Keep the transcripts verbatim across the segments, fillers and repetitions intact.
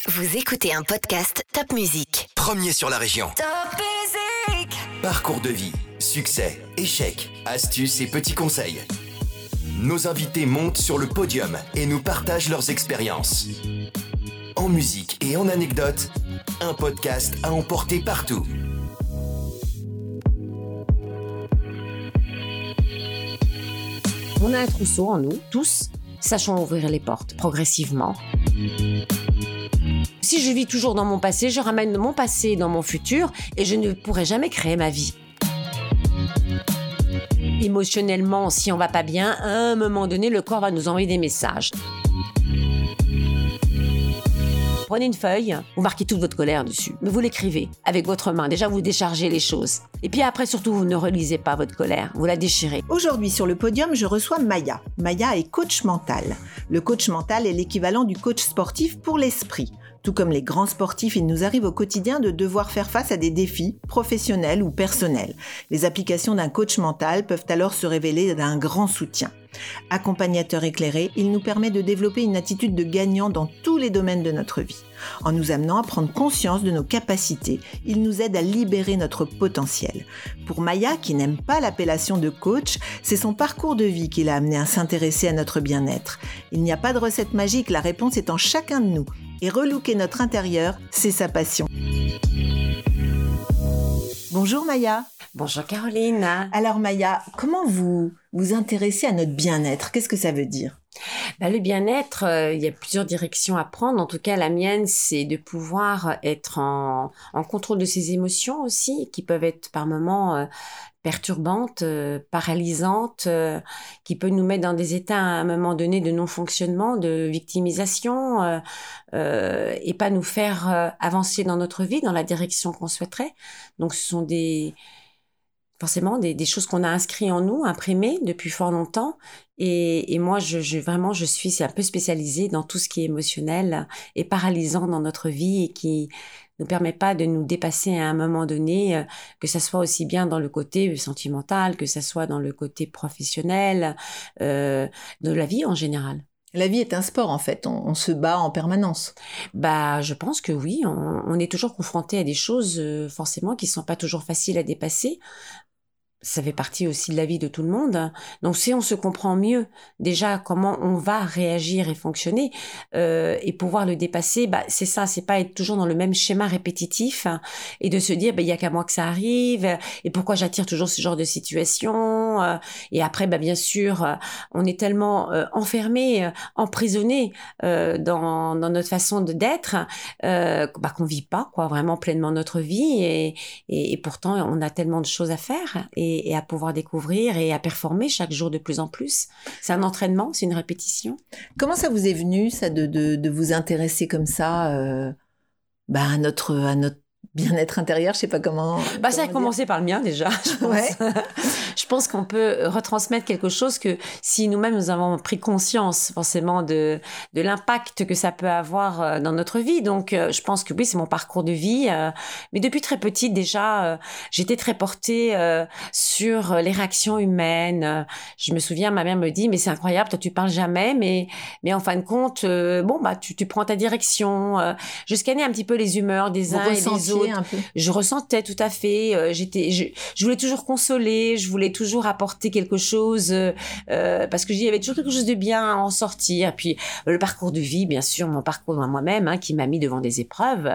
Vous écoutez un podcast Top Music. Premier sur la région. Top Music. Parcours de vie, succès, échecs, astuces et petits conseils. Nos invités montent sur le podium et nous partagent leurs expériences. En musique et en anecdotes, un podcast à emporter partout. On a un trousseau en nous, tous, sachons ouvrir les portes progressivement. Si je vis toujours dans mon passé, je ramène mon passé dans mon futur et je ne pourrai jamais créer ma vie. Émotionnellement, si on va pas bien, à un moment donné, le corps va nous envoyer des messages. Prenez une feuille, vous marquez toute votre colère dessus, mais vous l'écrivez avec votre main. Déjà, vous déchargez les choses. Et puis après, surtout, vous ne relisez pas votre colère, vous la déchirez. Aujourd'hui, sur le podium, je reçois Maya. Maya est coach mental. Le coach mental est l'équivalent du coach sportif pour l'esprit. Tout comme les grands sportifs, il nous arrive au quotidien de devoir faire face à des défis professionnels ou personnels. Les applications d'un coach mental peuvent alors se révéler d'un grand soutien. Accompagnateur éclairé, il nous permet de développer une attitude de gagnant dans tous les domaines de notre vie. En nous amenant à prendre conscience de nos capacités, il nous aide à libérer notre potentiel. Pour Maya, qui n'aime pas l'appellation de coach, c'est son parcours de vie qui l'a amené à s'intéresser à notre bien-être. Il n'y a pas de recette magique, la réponse est en chacun de nous. Et relooker notre intérieur, c'est sa passion. Bonjour Maya. Bonjour Caroline. Alors Maya, comment vous vous intéressez à notre bien-être ? Qu'est-ce que ça veut dire ? Bah, le bien-être, euh, il y a plusieurs directions à prendre. En tout cas, la mienne, c'est de pouvoir être en, en contrôle de ses émotions aussi, qui peuvent être par moments euh, perturbantes, euh, paralysantes, euh, qui peuvent nous mettre dans des états à un moment donné de non-fonctionnement, de victimisation, euh, euh, et pas nous faire euh, avancer dans notre vie, dans la direction qu'on souhaiterait. Donc, ce sont des... forcément des, des choses qu'on a inscrites en nous, imprimées depuis fort longtemps. Et, et moi, je, je, vraiment, je suis un peu spécialisée dans tout ce qui est émotionnel et paralysant dans notre vie et qui ne permet pas de nous dépasser à un moment donné, euh, que ça soit aussi bien dans le côté sentimental, que ça soit dans le côté professionnel, euh, de la vie en général. La vie est un sport en fait, on, on se bat en permanence. Bah, je pense que oui, on, on est toujours confronté à des choses euh, forcément qui sont pas toujours faciles à dépasser. Ça fait partie aussi de la vie de tout le monde. Donc, si on se comprend mieux déjà comment on va réagir et fonctionner euh, et pouvoir le dépasser, bah c'est ça, c'est pas être toujours dans le même schéma répétitif hein, et de se dire bah il y a qu'à moi que ça arrive et pourquoi j'attire toujours ce genre de situation euh, et après bah bien sûr euh, on est tellement euh, enfermé, euh, emprisonné euh, dans dans notre façon de d'être euh, bah qu'on vit pas quoi vraiment pleinement notre vie et et, et pourtant on a tellement de choses à faire et et à pouvoir découvrir et à performer chaque jour de plus en plus. C'est un entraînement, c'est une répétition. Comment ça vous est venu, ça, de, de, de vous intéresser comme ça euh, bah, à, notre, à notre bien-être intérieur, je sais pas comment... Bah, ça a comment commencé par le mien déjà, je pense. Ouais. Je pense qu'on peut retransmettre quelque chose que si nous-mêmes nous avons pris conscience forcément de, de l'impact que ça peut avoir dans notre vie. Donc, je pense que oui, c'est mon parcours de vie. Mais depuis très petite déjà, j'étais très portée sur les réactions humaines. Je me souviens, ma mère me dit, mais c'est incroyable, toi tu parles jamais, mais, mais en fin de compte, bon, bah, tu, tu prends ta direction. Je scannais un petit peu les humeurs des Vous uns et des autres. Un peu. Je ressentais tout à fait. J'étais, je, je voulais toujours consoler, je voulais toujours apporter quelque chose euh, parce que il y avait toujours quelque chose de bien à en sortir. Puis le parcours de vie, bien sûr, mon parcours à moi-même, hein, qui m'a mis devant des épreuves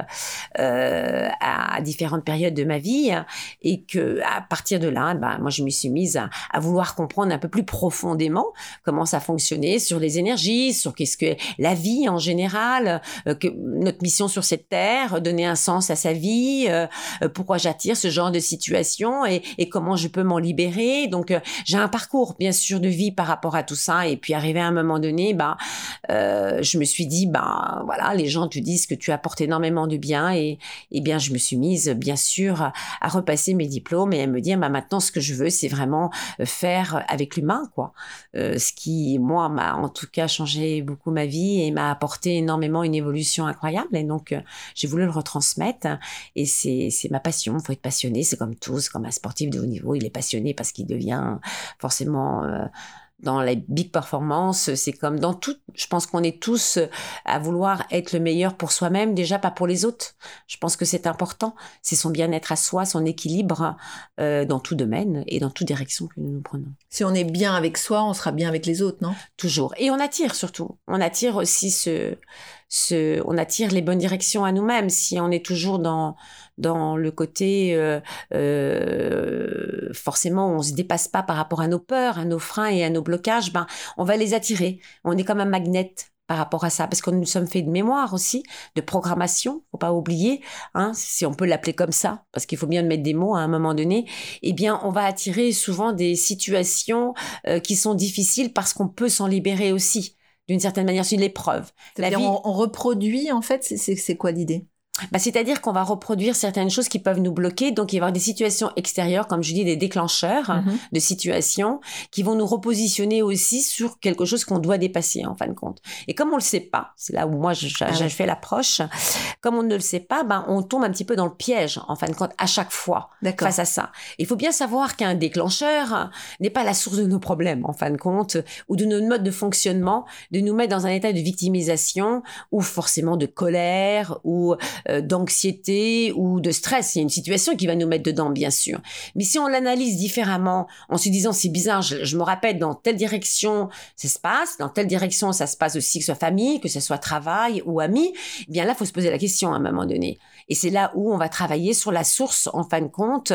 euh, à différentes périodes de ma vie, et que à partir de là, bah, moi je me suis mise à, à vouloir comprendre un peu plus profondément comment ça fonctionnait sur les énergies, sur qu'est-ce que la vie en général, euh, que notre mission sur cette terre, donner un sens à sa vie, euh, pourquoi j'attire ce genre de situation et, et comment je peux m'en libérer. Donc euh, j'ai un parcours bien sûr de vie par rapport à tout ça et puis arrivé à un moment donné, bah euh, je me suis dit bah voilà, les gens te disent que tu apportes énormément de bien et et bien je me suis mise bien sûr à, à repasser mes diplômes et à me dire bah maintenant ce que je veux c'est vraiment faire avec l'humain quoi. Euh, ce qui moi m'a en tout cas changé beaucoup ma vie et m'a apporté énormément une évolution incroyable et donc euh, j'ai voulu le retransmettre et c'est c'est ma passion. Il faut être passionné, c'est comme tout, c'est comme un sportif de haut niveau, il est passionné parce qu'il devient forcément euh, dans les big performances, c'est comme dans tout. Je pense qu'on est tous à vouloir être le meilleur pour soi-même, déjà pas pour les autres. Je pense que c'est important. C'est son bien-être à soi, son équilibre euh, dans tout domaine et dans toute direction que nous nous prenons. Si on est bien avec soi, on sera bien avec les autres, non? Toujours. Et on attire surtout. On attire aussi ce, ce, on attire les bonnes directions à nous-mêmes. Si on est toujours dans dans le côté euh, euh, forcément on se dépasse pas par rapport à nos peurs, à nos freins et à nos blocages, ben on va les attirer. On est comme un magnet par rapport à ça, parce que nous sommes faits de mémoire aussi, de programmation, faut pas oublier, hein, si on peut l'appeler comme ça, parce qu'il faut bien mettre des mots à un moment donné. Eh bien, on va attirer souvent des situations euh, qui sont difficiles parce qu'on peut s'en libérer aussi. D'une certaine manière, c'est une épreuve. C'est-à-dire, vie... on, on reproduit, en fait, c'est, c'est, c'est quoi l'idée? Bah, c'est-à-dire qu'on va reproduire certaines choses qui peuvent nous bloquer. Donc, il va y avoir des situations extérieures, comme je dis, des déclencheurs mm-hmm. de situations qui vont nous repositionner aussi sur quelque chose qu'on doit dépasser, en fin de compte. Et comme on le sait pas, c'est là où moi, je, je, ah je ouais. fais l'approche, comme on ne le sait pas, ben, on tombe un petit peu dans le piège, en fin de compte, à chaque fois, D'accord. face à ça. Il faut bien savoir qu'un déclencheur n'est pas la source de nos problèmes, en fin de compte, ou de nos modes de fonctionnement, de nous mettre dans un état de victimisation, ou forcément de colère, ou d'anxiété ou de stress. Il y a une situation qui va nous mettre dedans, bien sûr. Mais si on l'analyse différemment, en se disant, c'est bizarre, je, je me rappelle, dans telle direction, ça se passe, dans telle direction, ça se passe aussi, que ce soit famille, que ce soit travail ou amis, eh bien là, il faut se poser la question à un moment donné. Et c'est là où on va travailler sur la source, en fin de compte,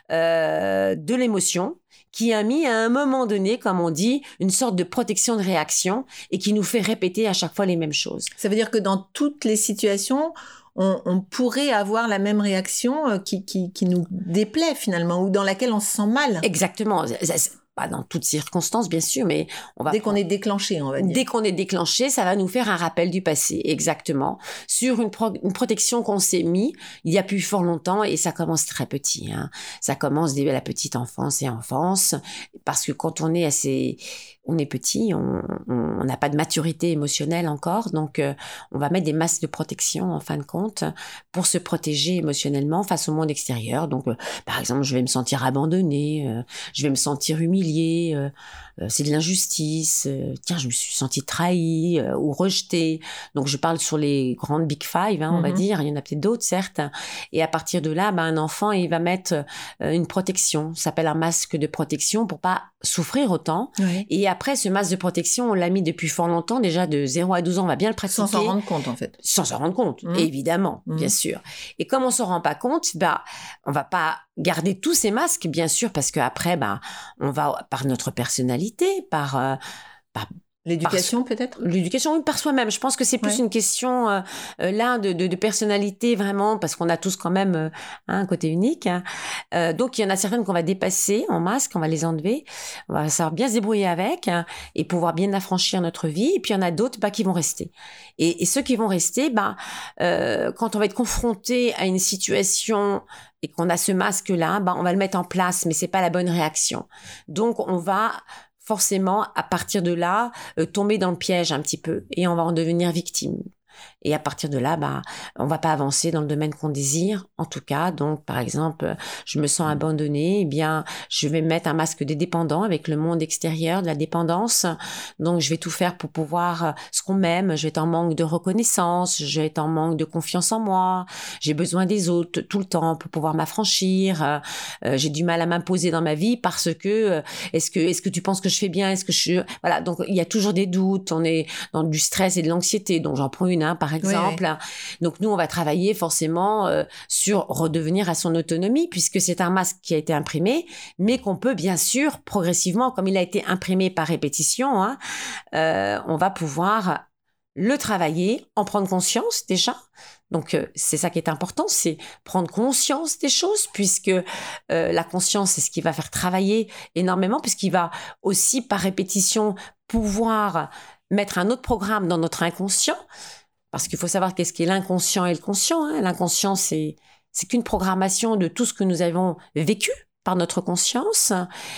euh, de l'émotion, qui a mis à un moment donné, comme on dit, une sorte de protection de réaction et qui nous fait répéter à chaque fois les mêmes choses. Ça veut dire que dans toutes les situations, On, on pourrait avoir la même réaction euh, qui, qui, qui nous déplaît finalement, ou dans laquelle on se sent mal. Exactement. Pas dans toutes circonstances, bien sûr, mais on va... Dès qu'on est déclenché, on va dire. Dès qu'on est déclenché, ça va nous faire un rappel du passé, exactement, sur une, pro- une protection qu'on s'est mis il y a plus fort longtemps, et ça commence très petit. Hein. Ça commence dès la petite enfance et enfance, parce que quand on est assez... On est petit, on n'a pas de maturité émotionnelle encore, donc euh, on va mettre des masques de protection en fin de compte pour se protéger émotionnellement face au monde extérieur. Donc, euh, par exemple, je vais me sentir abandonnée, euh, je vais me sentir humiliée, euh, euh, c'est de l'injustice, euh, tiens, je me suis sentie trahie euh, ou rejetée. Donc, je parle sur les grandes big five, hein, on mm-hmm. va dire, il y en a peut-être d'autres, certes. Et à partir de là, ben, un enfant, il va mettre euh, une protection, ça s'appelle un masque de protection pour pas souffrir autant. Oui. Et après, ce masque de protection, on l'a mis depuis fort longtemps, déjà de zéro à douze ans, on va bien le pratiquer. Sans s'en rendre compte, en fait. Sans s'en rendre compte, mmh. évidemment, mmh. bien sûr. Et comme on s'en rend pas compte, bah, on va pas garder tous ces masques, bien sûr, parce qu'après, bah, on va, par notre personnalité, par... Euh, par L'éducation, par, peut-être L'éducation, oui, par soi-même. Je pense que c'est plus ouais. une question, euh, là, de, de, de personnalité, vraiment, parce qu'on a tous quand même euh, un côté unique. Hein. Euh, donc, il y en a certaines qu'on va dépasser en masque, on va les enlever, on va savoir bien se débrouiller avec hein, et pouvoir bien affranchir notre vie. Et puis, il y en a d'autres bah, qui vont rester. Et, et ceux qui vont rester, bah, euh, quand on va être confronté à une situation et qu'on a ce masque-là, bah, on va le mettre en place, mais c'est pas la bonne réaction. Donc, on va... forcément, à partir de là, euh, tomber dans le piège un petit peu et on va en devenir victime. Et à partir de là, bah, on va pas avancer dans le domaine qu'on désire, en tout cas. Donc, par exemple, je me sens abandonnée, eh bien, je vais mettre un masque de dépendant avec le monde extérieur, de la dépendance. Donc, je vais tout faire pour pouvoir, euh, ce qu'on m'aime, je vais être en manque de reconnaissance, je vais être en manque de confiance en moi, j'ai besoin des autres tout le temps pour pouvoir m'affranchir, euh, euh, j'ai du mal à m'imposer dans ma vie parce que, euh, est-ce que, est-ce que tu penses que je fais bien, est-ce que je, voilà, donc il y a toujours des doutes, on est dans du stress et de l'anxiété, donc j'en prends une, hein, par exemple. Oui, oui. Donc, nous, on va travailler forcément euh, sur redevenir à son autonomie, puisque c'est un masque qui a été imprimé, mais qu'on peut, bien sûr, progressivement, comme il a été imprimé par répétition, hein, euh, on va pouvoir le travailler, en prendre conscience déjà. Donc, euh, c'est ça qui est important, c'est prendre conscience des choses, puisque euh, la conscience, c'est ce qui va faire travailler énormément, puisqu'il va aussi, par répétition, pouvoir mettre un autre programme dans notre inconscient. Parce qu'il faut savoir qu'est-ce qu'est l'inconscient et le conscient. Hein. L'inconscient, c'est, c'est qu'une programmation de tout ce que nous avons vécu par notre conscience.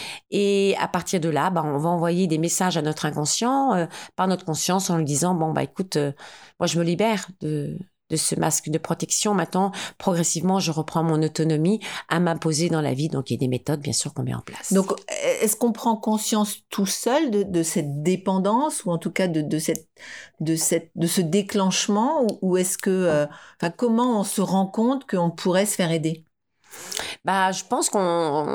Et à partir de là, bah, on va envoyer des messages à notre inconscient euh, par notre conscience en lui disant, bon, bah, écoute, euh, moi, je me libère de, de ce masque de protection. Maintenant, progressivement, je reprends mon autonomie à m'imposer dans la vie. Donc, il y a des méthodes, bien sûr, qu'on met en place. Donc, est-ce qu'on prend conscience tout seul de, de cette dépendance ou en tout cas de, de, cette, de, cette, de ce déclenchement ou, ou est-ce que, euh, enfin, comment on se rend compte qu'on pourrait se faire aider? Bah, je pense qu'on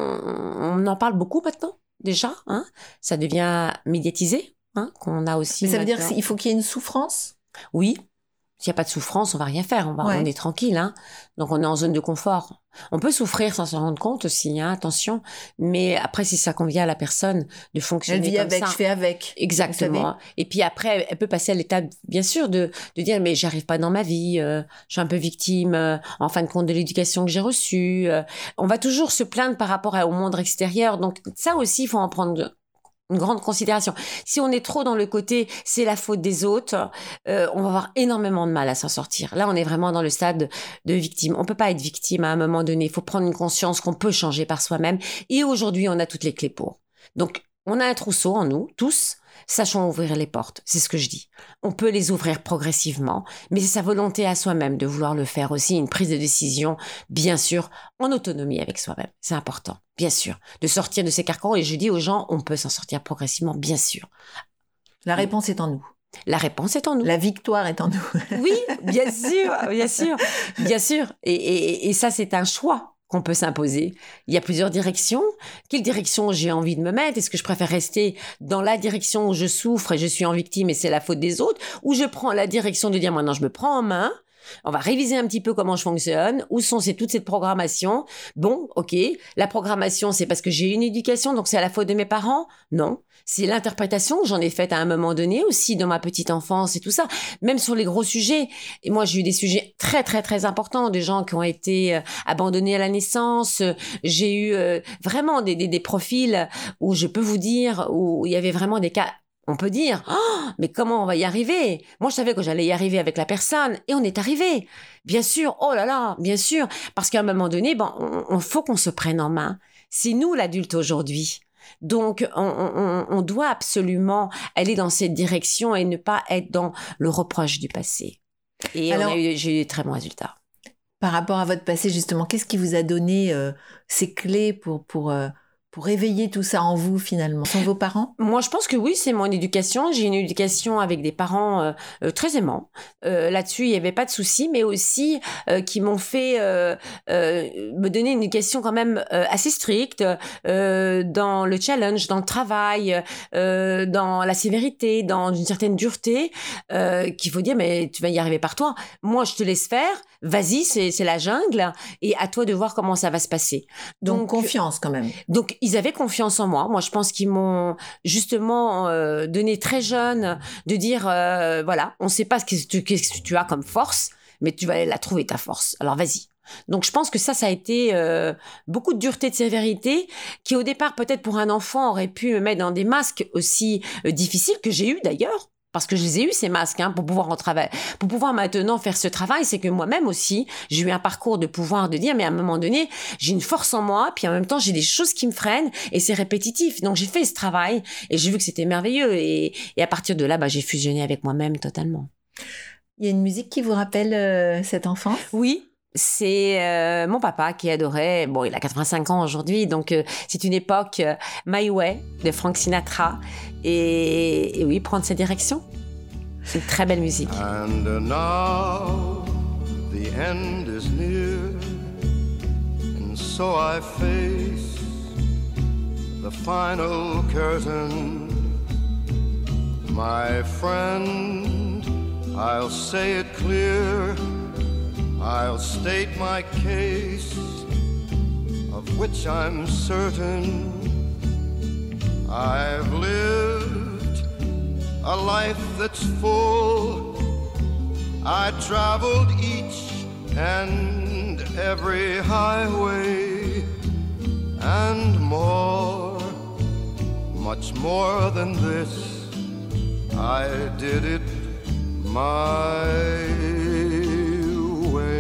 on en parle beaucoup maintenant, déjà. Hein. Ça devient médiatisé, hein, qu'on a aussi. Mais ça veut maintenant. dire qu'il faut qu'il y ait une souffrance? Oui. S'il n'y a pas de souffrance, on va rien faire. On, va, Ouais. on est tranquille. Hein. Donc, on est en zone de confort. On peut souffrir sans s'en rendre compte aussi, hein, attention. Mais après, si ça convient à la personne de fonctionner Elle vit comme avec, ça. je fais avec. Exactement. Et puis après, elle peut passer à l'étape, bien sûr, de, de dire, mais j'arrive pas dans ma vie, euh, je suis un peu victime, euh, en fin de compte, de l'éducation que j'ai reçue. Euh, on va toujours se plaindre par rapport à, au monde extérieur. Donc, ça aussi, il faut en prendre une grande considération. Si on est trop dans le côté « c'est la faute des autres euh, », on va avoir énormément de mal à s'en sortir. Là, on est vraiment dans le stade de victime. On peut pas être victime à un moment donné. Il faut prendre une conscience qu'on peut changer par soi-même. Et aujourd'hui, on a toutes les clés pour. Donc, on a un trousseau en nous, tous. Sachons ouvrir les portes, c'est ce que je dis. On peut les ouvrir progressivement, mais c'est sa volonté à soi-même de vouloir le faire aussi, une prise de décision, bien sûr, en autonomie avec soi-même. C'est important, bien sûr, de sortir de ces carcans. Et je dis aux gens, on peut s'en sortir progressivement, bien sûr. La réponse est en nous. La réponse est en nous. La victoire est en nous. Oui, bien sûr, bien sûr, bien sûr. Et, et, et ça, c'est un choix qu'on peut s'imposer. Il y a plusieurs directions. Quelle direction j'ai envie de me mettre? Est-ce que je préfère rester dans la direction où je souffre et je suis en victime et c'est la faute des autres? Ou je prends la direction de dire maintenant je me prends en main, on va réviser un petit peu comment je fonctionne, où sont ces, toute cette programmation. Bon, ok, la programmation c'est parce que j'ai une éducation, donc c'est à la faute de mes parents? Non. C'est l'interprétation que j'en ai faite à un moment donné aussi dans ma petite enfance et tout ça, même sur les gros sujets. Et moi, j'ai eu des sujets très, très, très importants, des gens qui ont été euh, abandonnés à la naissance. J'ai eu euh, vraiment des, des, des profils où je peux vous dire, où il y avait vraiment des cas... On peut dire, oh, mais comment on va y arriver? Moi, je savais que j'allais y arriver avec la personne et on est arrivé. Bien sûr, oh là là, bien sûr. Parce qu'à un moment donné, ben, on, on faut qu'on se prenne en main. C'est nous l'adulte aujourd'hui. Donc, on, on, on doit absolument aller dans cette direction et ne pas être dans le reproche du passé. Et Alors, on a eu, j'ai eu de très bons résultats. Par rapport à votre passé, justement, qu'est-ce qui vous a donné euh, ces clés pour, pour, euh, pour réveiller tout ça en vous, finalement? Ce sont vos parents? Moi, je pense que oui, c'est mon éducation. J'ai une éducation avec des parents euh, euh, très aimants. Euh, là-dessus, il n'y avait pas de souci, mais aussi euh, qui m'ont fait euh, euh, me donner une éducation quand même euh, assez stricte euh, dans le challenge, dans le travail, euh, dans la sévérité, dans une certaine dureté, euh, qu'il faut dire, mais tu vas y arriver par toi. Moi, je te laisse faire. Vas-y, c'est, c'est la jungle et à toi de voir comment ça va se passer. Donc, Donc confiance quand même. Donc, ils avaient confiance en moi. Moi, je pense qu'ils m'ont justement euh, donné très jeune de dire, euh, voilà, on ne sait pas ce que, tu, ce que tu as comme force, mais tu vas aller la trouver, ta force. Alors, vas-y. Donc, je pense que ça, ça a été euh, beaucoup de dureté, de sévérité, qui au départ, peut-être pour un enfant, aurait pu me mettre dans des masques aussi euh, difficiles, que j'ai eu d'ailleurs. Parce que je les ai eu, ces masques, hein, pour pouvoir en travailler, pour pouvoir maintenant faire ce travail. C'est que moi-même aussi, j'ai eu un parcours de pouvoir de dire, mais à un moment donné, j'ai une force en moi, puis en même temps, j'ai des choses qui me freinent et c'est répétitif. Donc, j'ai fait ce travail et j'ai vu que c'était merveilleux. Et, et à partir de là, bah, j'ai fusionné avec moi-même totalement. Il y a une musique qui vous rappelle euh, cette enfance? Oui. C'est euh, mon papa qui adorait, bon il a quatre-vingt-cinq ans aujourd'hui, donc euh, c'est une époque euh, My Way de Frank Sinatra et, et oui, prendre sa direction. C'est une très belle musique. And now the end is near and so I face the final curtain. My friend, I'll say it clear, I'll state my case, of which I'm certain. I've lived a life that's full. I traveled each and every highway and more, much more than this. I did it my way.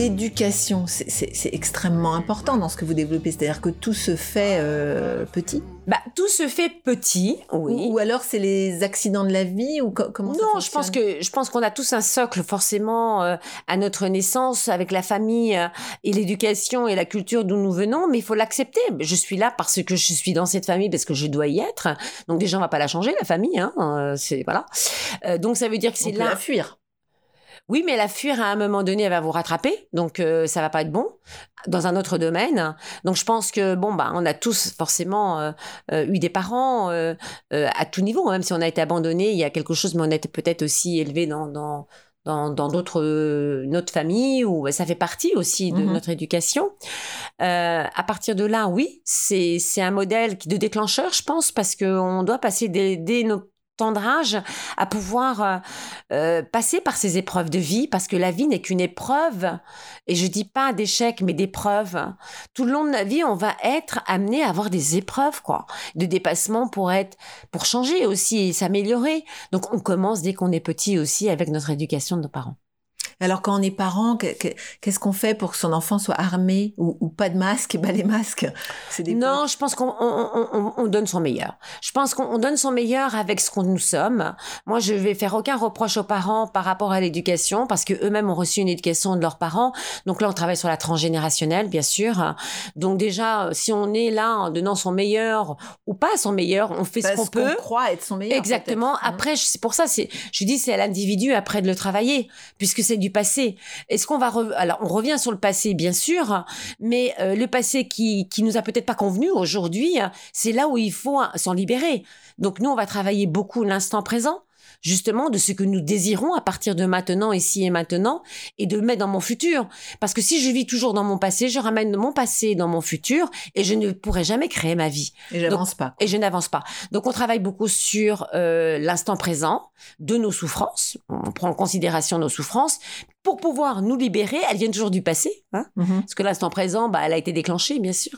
l'éducation, c'est, c'est, c'est extrêmement important dans ce que vous développez. C'est-à-dire que tout se fait euh, petit. Bah, tout se fait petit, oui. Ou, ou alors c'est les accidents de la vie ou co- comment ça Non, fonctionne? je pense que je pense qu'on a tous un socle forcément euh, à notre naissance avec la famille euh, et l'éducation et la culture d'où nous venons, mais il faut l'accepter. Je suis là parce que je suis dans cette famille, parce que je dois y être. Donc déjà on va pas la changer la famille, hein. Euh, c'est voilà. Euh, donc ça veut dire que c'est On peut là. la fuir. Oui, mais la fuir à un moment donné, elle va vous rattraper, donc euh, ça va pas être bon dans un autre domaine. Donc je pense que bon bah on a tous forcément euh, euh, eu des parents euh, euh, à tout niveau, même si on a été abandonné, il y a quelque chose, mais on a été peut-être aussi élevé dans dans dans dans d'autres euh, notre famille où ça fait partie aussi de Mhm. notre éducation. Euh, à partir de là, oui, c'est c'est un modèle qui de déclencheur, je pense, parce que on doit passer dès, dès nos tendre âge à pouvoir euh, euh, passer par ces épreuves de vie, parce que la vie n'est qu'une épreuve, et je dis pas d'échec, mais d'épreuves. Tout le long de la vie, on va être amené à avoir des épreuves, quoi, de dépassement pour être, pour changer aussi et s'améliorer. Donc on commence dès qu'on est petit aussi avec notre éducation de nos parents. Alors quand on est parent, que- que- qu'est-ce qu'on fait pour que son enfant soit armé ou, ou pas de masque? Bah les masques, c'est des Non, je pense qu'on on, on, on donne son meilleur. Je pense qu'on on donne son meilleur avec ce qu'on nous sommes. Moi, je vais faire aucun reproche aux parents par rapport à l'éducation, parce que eux-mêmes ont reçu une éducation de leurs parents. Donc là, on travaille sur la transgénérationnelle, bien sûr. Donc déjà, si on est là en donnant son meilleur ou pas son meilleur, on fait Parce ce qu'on qu'on peut. croit être son meilleur. Exactement. peut-être. Après, je- c'est pour ça, c'est, je dis, c'est à l'individu après de le travailler, puisque c'est du passé. Est-ce qu'on va, re- alors, on revient sur le passé, bien sûr, mais euh, le passé qui, qui nous a peut-être pas convenu aujourd'hui, c'est là où il faut hein, s'en libérer. Donc, nous, on va travailler beaucoup l'instant présent, justement, de ce que nous désirons à partir de maintenant, ici et maintenant, et de le mettre dans mon futur. Parce que si je vis toujours dans mon passé, je ramène mon passé dans mon futur, et je ne pourrai jamais créer ma vie. Et j'avance pas. Et je n'avance pas. Donc, on travaille beaucoup sur euh, l'instant présent de nos souffrances. On prend en considération nos souffrances pour pouvoir nous libérer. Elles viennent toujours du passé, hein, Mhm. parce que l'instant présent, bah, elle a été déclenchée, bien sûr.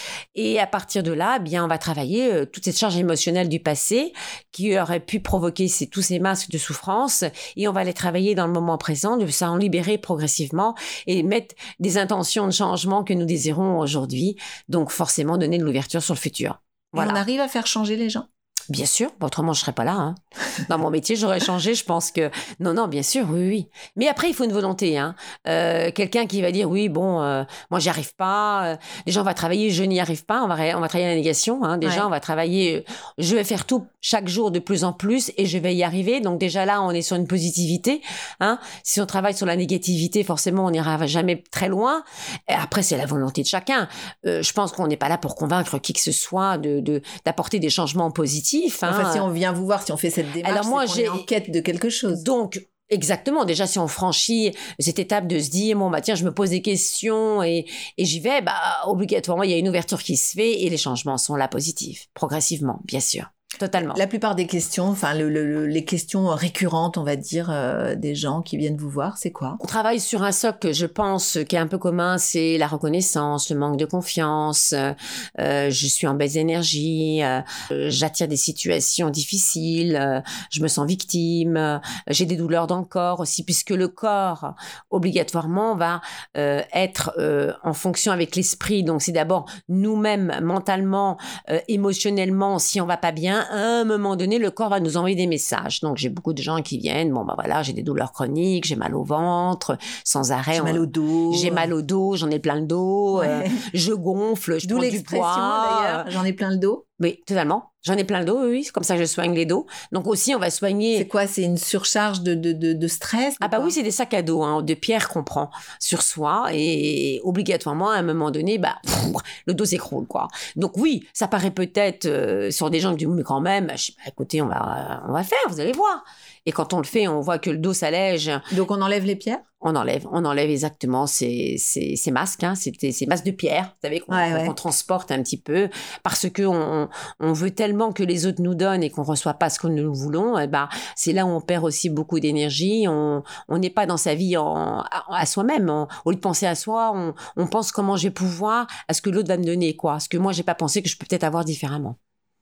Et à partir de là, eh bien, on va travailler euh, toute cette charge émotionnelle du passé qui aurait pu provoquer ces, tous ces masques de souffrance, et on va les travailler dans le moment présent, de s'en libérer progressivement et mettre des intentions de changement que nous désirons aujourd'hui. Donc, forcément, donner de l'ouverture sur le futur. Et Voilà. on arrive à faire changer les gens. Bien sûr, autrement je serais pas là. Hein. Dans mon métier, j'aurais changé. Je pense que non, non, bien sûr, oui, oui. Mais après, il faut une volonté. Hein. Euh, quelqu'un qui va dire oui, bon, euh, moi j'y arrive pas. Euh, déjà, on va travailler, je n'y arrive pas. On va, ré- on va travailler la négation. Hein. Déjà, Ouais. on va travailler. euh, Je vais faire tout chaque jour de plus en plus et je vais y arriver. Donc déjà là, on est sur une positivité. Hein. Si on travaille sur la négativité, forcément, on n'ira jamais très loin. Et après, c'est la volonté de chacun. Euh, je pense qu'on n'est pas là pour convaincre qui que ce soit de, de d'apporter des changements positifs. Hein. Enfin, si on vient vous voir, si on fait cette démarche, Alors moi, c'est qu'on j'ai- est en quête de quelque chose. Donc, exactement. Déjà, si on franchit cette étape de se dire, bon, bah, tiens, je me pose des questions et, et j'y vais, bah, obligatoirement, il y a une ouverture qui se fait et les changements sont là positifs, progressivement, bien sûr. Totalement. La plupart des questions, enfin le, le- le- les questions récurrentes, on va dire, euh, des gens qui viennent vous voir, c'est quoi? On travaille sur un socle que je pense qui est un peu commun, c'est la reconnaissance, le manque de confiance, euh, euh, je suis en baisse d'énergie, euh, euh, j'attire des situations difficiles, euh, je me sens victime, euh, j'ai des douleurs dans le corps aussi, puisque le corps, obligatoirement, va euh, être euh, en fonction avec l'esprit. Donc, c'est d'abord nous-mêmes, mentalement, euh, émotionnellement, si on va pas bien, à un moment donné, le corps va nous envoyer des messages. Donc, j'ai beaucoup de gens qui viennent, bon, bah voilà, j'ai des douleurs chroniques, j'ai mal au ventre, sans arrêt. J'ai on- mal au dos. J'ai mal au dos, j'en ai plein le dos, Ouais. euh, je gonfle, je D'où prends du l'expression poids. d'ailleurs. J'en ai plein le dos. Oui, totalement. J'en ai plein le dos, oui, oui, c'est comme ça que je soigne les dos. Donc aussi, on va soigner... C'est quoi? C'est une surcharge de, de, de, de stress? de Ah bah quoi? oui, c'est des sacs à dos hein, de pierre qu'on prend sur soi et obligatoirement, à un moment donné, bah, pff, le dos s'écroule, quoi. Donc oui, ça paraît peut-être euh, sur des gens qui disent, mais quand même, je sais pas, écoutez, on va, on va faire, vous allez voir. Et quand on le fait, on voit que le dos s'allège. Donc on enlève les pierres? On enlève, on enlève exactement ces, ces, ces masques, hein, ces, ces masques de pierre, vous savez, qu'on Ouais, ouais. qu'on transporte un petit peu, parce que on, on veut tellement que les autres nous donnent et qu'on reçoit pas ce que nous voulons. Et ben, c'est là où on perd aussi beaucoup d'énergie. On on n'est pas dans sa vie en, à, à soi-même. On- au lieu de penser à soi, on, on pense comment je vais pouvoir, à ce que l'autre va me donner, quoi. Ce que moi j'ai pas pensé que je peux peut-être avoir différemment.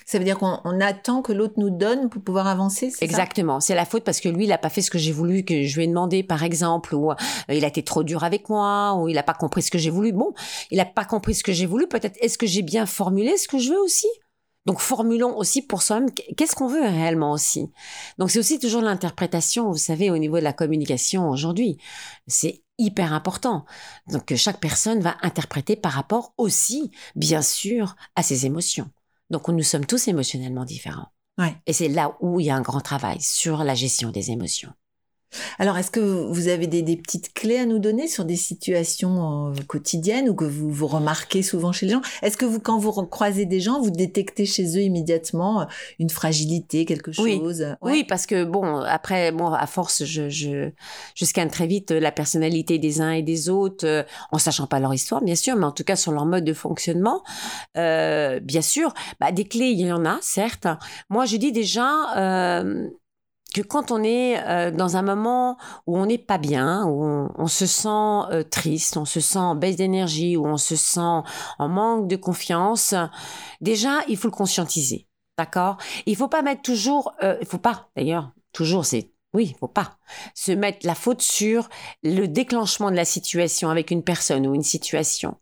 Ça veut dire qu'on on attend que l'autre nous donne pour pouvoir avancer, c'est Exactement. C'est la faute parce que lui, il a pas fait ce que j'ai voulu, que je lui ai demandé, par exemple, ou euh, il a été trop dur avec moi, ou il a pas compris ce que j'ai voulu. Bon, il a pas compris ce que j'ai voulu. Peut-être, est-ce que j'ai bien formulé ce que je veux aussi? Donc, formulons aussi pour soi-même qu'est-ce qu'on veut réellement aussi. Donc, c'est aussi toujours l'interprétation, vous savez, au niveau de la communication aujourd'hui. C'est hyper important. Donc, chaque personne va interpréter par rapport aussi, bien sûr, à ses émotions. Donc, nous sommes tous émotionnellement différents. Ouais. Et c'est là où il y a un grand travail sur la gestion des émotions. Alors, est-ce que vous avez des, des petites clés à nous donner sur des situations euh, quotidiennes ou que vous, vous remarquez souvent chez les gens? Est-ce que vous, quand vous croisez des gens, vous détectez chez eux immédiatement euh, une fragilité, quelque chose? Oui, ouais. oui, parce que bon, après, bon, à force, je, je, je scanne très vite la personnalité des uns et des autres, euh, en sachant pas leur histoire, bien sûr, mais en tout cas sur leur mode de fonctionnement. Euh, bien sûr, bah, des clés, il y en a, certes. Moi, je dis déjà... Euh, que quand on est euh, dans un moment où on n'est pas bien, où on, on se sent euh, triste, on se sent en baisse d'énergie, où on se sent en manque de confiance, déjà, il faut le conscientiser, d'accord? Il faut pas mettre toujours, euh, il faut pas, d'ailleurs, toujours, c'est, oui, il faut pas se mettre la faute sur le déclenchement de la situation avec une personne ou une situation.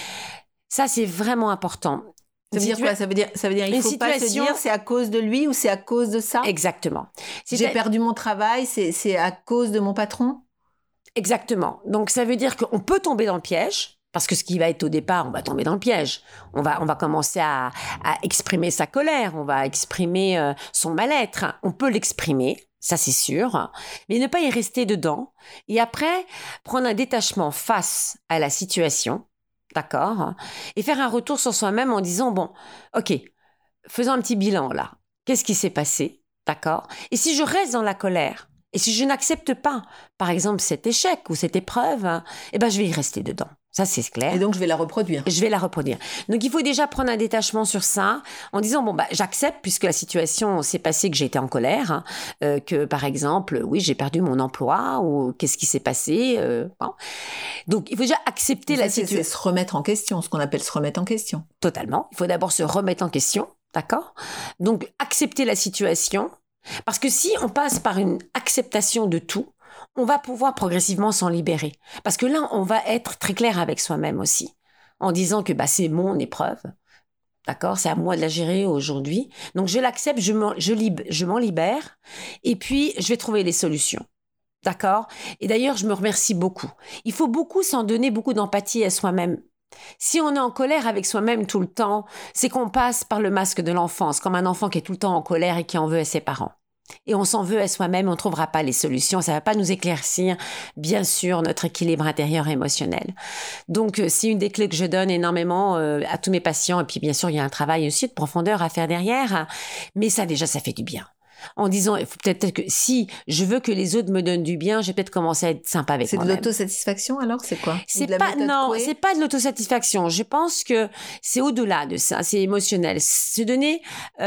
Ça, c'est vraiment important. Ça veut dire quoi? Ça veut dire, ça veut dire, il Une faut pas se situation- dire c'est à cause de lui ou c'est à cause de ça? Exactement. J'ai C'est- perdu mon travail, c'est, c'est à cause de mon patron? Exactement. Donc, ça veut dire qu'on peut tomber dans le piège, parce que ce qui va être au départ, on va tomber dans le piège. On va, on va commencer à, à exprimer sa colère, on va exprimer euh, son mal-être. On peut l'exprimer, ça c'est sûr, mais ne pas y rester dedans. Et après, prendre un détachement face à la situation, d'accord, et faire un retour sur soi-même en disant, bon, ok, faisons un petit bilan là. Qu'est-ce qui s'est passé, d'accord? Et si je reste dans la colère, et si je n'accepte pas, par exemple, cet échec ou cette épreuve, hein, eh ben, je vais y rester dedans. Ça, c'est clair. Et donc, je vais la reproduire. Je vais la reproduire. Donc, il faut déjà prendre un détachement sur ça en disant, bon, bah, j'accepte puisque la situation s'est passée que j'ai été en colère, hein, euh, que, par exemple, oui, j'ai perdu mon emploi ou qu'est-ce qui s'est passé. Euh, bon. Donc, il faut déjà accepter Ça, la c'est, situation. c'est se remettre en question, ce qu'on appelle se remettre en question. Totalement. Il faut d'abord se remettre en question, d'accord? Donc, accepter la situation. Parce que si on passe par une acceptation de tout, on va pouvoir progressivement s'en libérer. Parce que là, on va être très clair avec soi-même aussi, en disant que bah, c'est mon épreuve, d'accord? C'est à moi de la gérer aujourd'hui. Donc, je l'accepte, je m'en, je, lib- je m'en libère, et puis je vais trouver les solutions. D'accord? Et d'ailleurs, je me remercie beaucoup. Il faut beaucoup s'en donner, beaucoup d'empathie à soi-même. Si on est en colère avec soi-même tout le temps, c'est qu'on passe par le masque de l'enfance, comme un enfant qui est tout le temps en colère et qui en veut à ses parents. Et on s'en veut à soi-même, on ne trouvera pas les solutions, ça ne va pas nous éclaircir, bien sûr, notre équilibre intérieur et émotionnel. Donc, euh, c'est une des clés que je donne énormément euh, à tous mes patients. Et puis, bien sûr, il y a un travail aussi de profondeur à faire derrière. Mais ça, déjà, ça fait du bien. En disant, il faut peut-être que si je veux que les autres me donnent du bien, je vais peut-être commencer à être sympa avec C'est de moi-même. l'autosatisfaction alors? C'est quoi? Ou C'est de la pas méthode non, Coué? c'est pas de l'autosatisfaction. Je pense que c'est au-delà de ça, c'est émotionnel. Se donner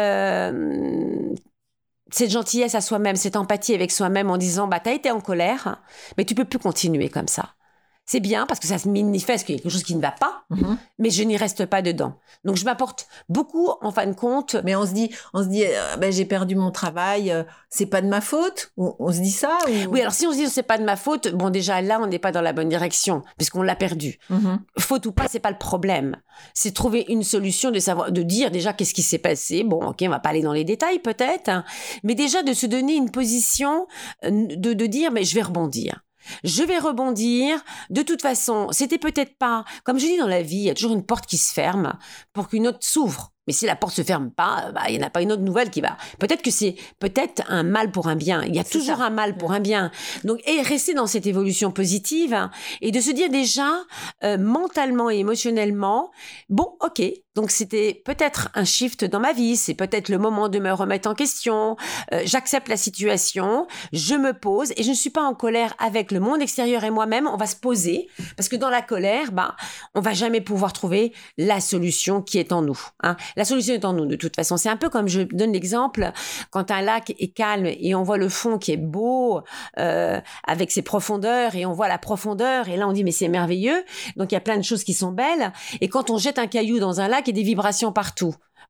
euh, cette gentillesse à soi-même, cette empathie avec soi-même en disant bah t'as été en colère, mais tu peux plus continuer comme ça. C'est bien parce que ça se manifeste qu'il y a quelque chose qui ne va pas, Mhm. mais je n'y reste pas dedans. Donc je m'apporte beaucoup en fin de compte. Mais on se dit, on se dit, euh, ben, j'ai perdu mon travail, euh, c'est pas de ma faute? Ou on se dit ça? Ou... Oui, alors si on se dit c'est pas de ma faute, bon déjà là on n'est pas dans la bonne direction puisqu'on l'a perdu. Mhm. Faute ou pas, c'est pas le problème. C'est trouver une solution, de savoir, de dire déjà qu'est-ce qui s'est passé. Bon, ok, on va pas aller dans les détails peut-être, hein, mais déjà de se donner une position euh, de, de dire mais je vais rebondir. Je vais rebondir. De toute façon, c'était peut-être pas, comme je dis dans la vie, il y a toujours une porte qui se ferme pour qu'une autre s'ouvre. Mais si la porte se ferme pas, bah, il n'y en a pas une autre nouvelle qui va. Peut-être que c'est peut-être un mal pour un bien. Il y a C'est toujours ça. un mal pour un bien. Donc, et rester dans cette évolution positive hein, et de se dire déjà euh, mentalement et émotionnellement, bon, ok. Donc, c'était peut-être un shift dans ma vie. C'est peut-être le moment de me remettre en question. Euh, j'accepte la situation. Je me pose et je ne suis pas en colère avec le monde extérieur et moi-même. On va se poser parce que dans la colère, bah, on va jamais pouvoir trouver la solution qui est en nous. Hein. La solution est en nous, de toute façon. C'est un peu comme je donne l'exemple, quand un lac est calme et on voit le fond qui est beau, euh, avec ses profondeurs, et on voit la profondeur, et là on dit, mais c'est merveilleux. Donc il y a plein de choses qui sont belles. Et quand on jette un caillou dans un lac, il y a des vibrations partout.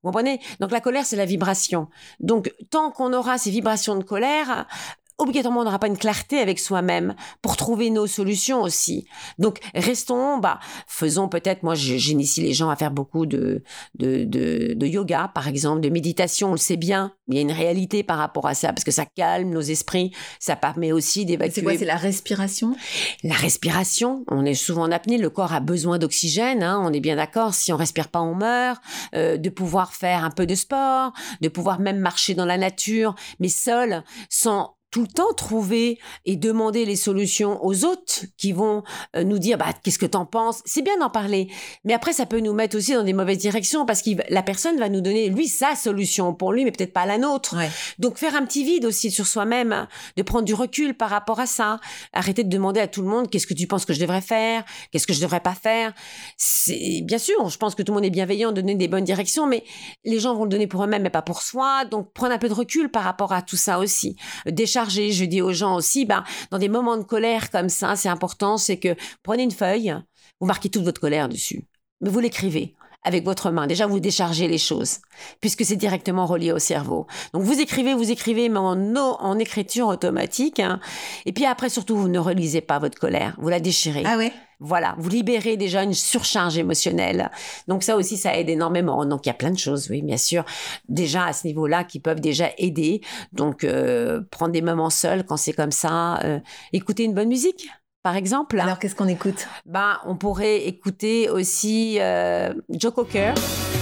Vous comprenez? Donc la colère, c'est la vibration. Donc tant qu'on aura ces vibrations de colère, obligatoirement, on n'aura pas une clarté avec soi-même pour trouver nos solutions aussi. Donc, restons, bah, faisons peut-être, moi, j'initie les gens à faire beaucoup de, de, de, de yoga, par exemple, de méditation, on le sait bien. Il y a une réalité par rapport à ça, parce que ça calme nos esprits, ça permet aussi d'évacuer. C'est quoi, c'est la respiration? La respiration, on est souvent en apnée, le corps a besoin d'oxygène, hein, on est bien d'accord, si on respire pas, on meurt, euh, de pouvoir faire un peu de sport, de pouvoir même marcher dans la nature, mais seul, sans tout le temps trouver et demander les solutions aux autres qui vont euh, nous dire bah qu'est-ce que t'en penses. C'est bien d'en parler, mais après ça peut nous mettre aussi dans des mauvaises directions parce que la personne va nous donner lui sa solution pour lui, mais peut-être pas la nôtre. Ouais. Donc faire un petit vide aussi sur soi-même, de prendre du recul par rapport à ça. Arrêter de demander à tout le monde qu'est-ce que tu penses que je devrais faire, qu'est-ce que je devrais pas faire. C'est bien sûr, je pense que tout le monde est bienveillant, de donner des bonnes directions, mais les gens vont le donner pour eux-mêmes, mais pas pour soi. Donc prendre un peu de recul par rapport à tout ça aussi. Décharger. Je dis aux gens aussi, ben, dans des moments de colère comme ça, c'est important, c'est que prenez une feuille, vous marquez toute votre colère dessus, mais vous l'écrivez avec votre main. Déjà, vous déchargez les choses, puisque c'est directement relié au cerveau. Donc, vous écrivez, vous écrivez, mais en, en écriture automatique. Hein. Et puis après, surtout, vous ne relisez pas votre colère, vous la déchirez. Ah ouais. Voilà, vous libérez déjà une surcharge émotionnelle. Donc ça aussi, ça aide énormément. Donc il y a plein de choses, oui, bien sûr, déjà à ce niveau-là qui peuvent déjà aider. Donc euh, prendre des moments seuls quand c'est comme ça, euh, écouter une bonne musique. Par exemple. Alors, qu'est-ce qu'on écoute? Ben, on pourrait écouter aussi euh, Joe Cocker.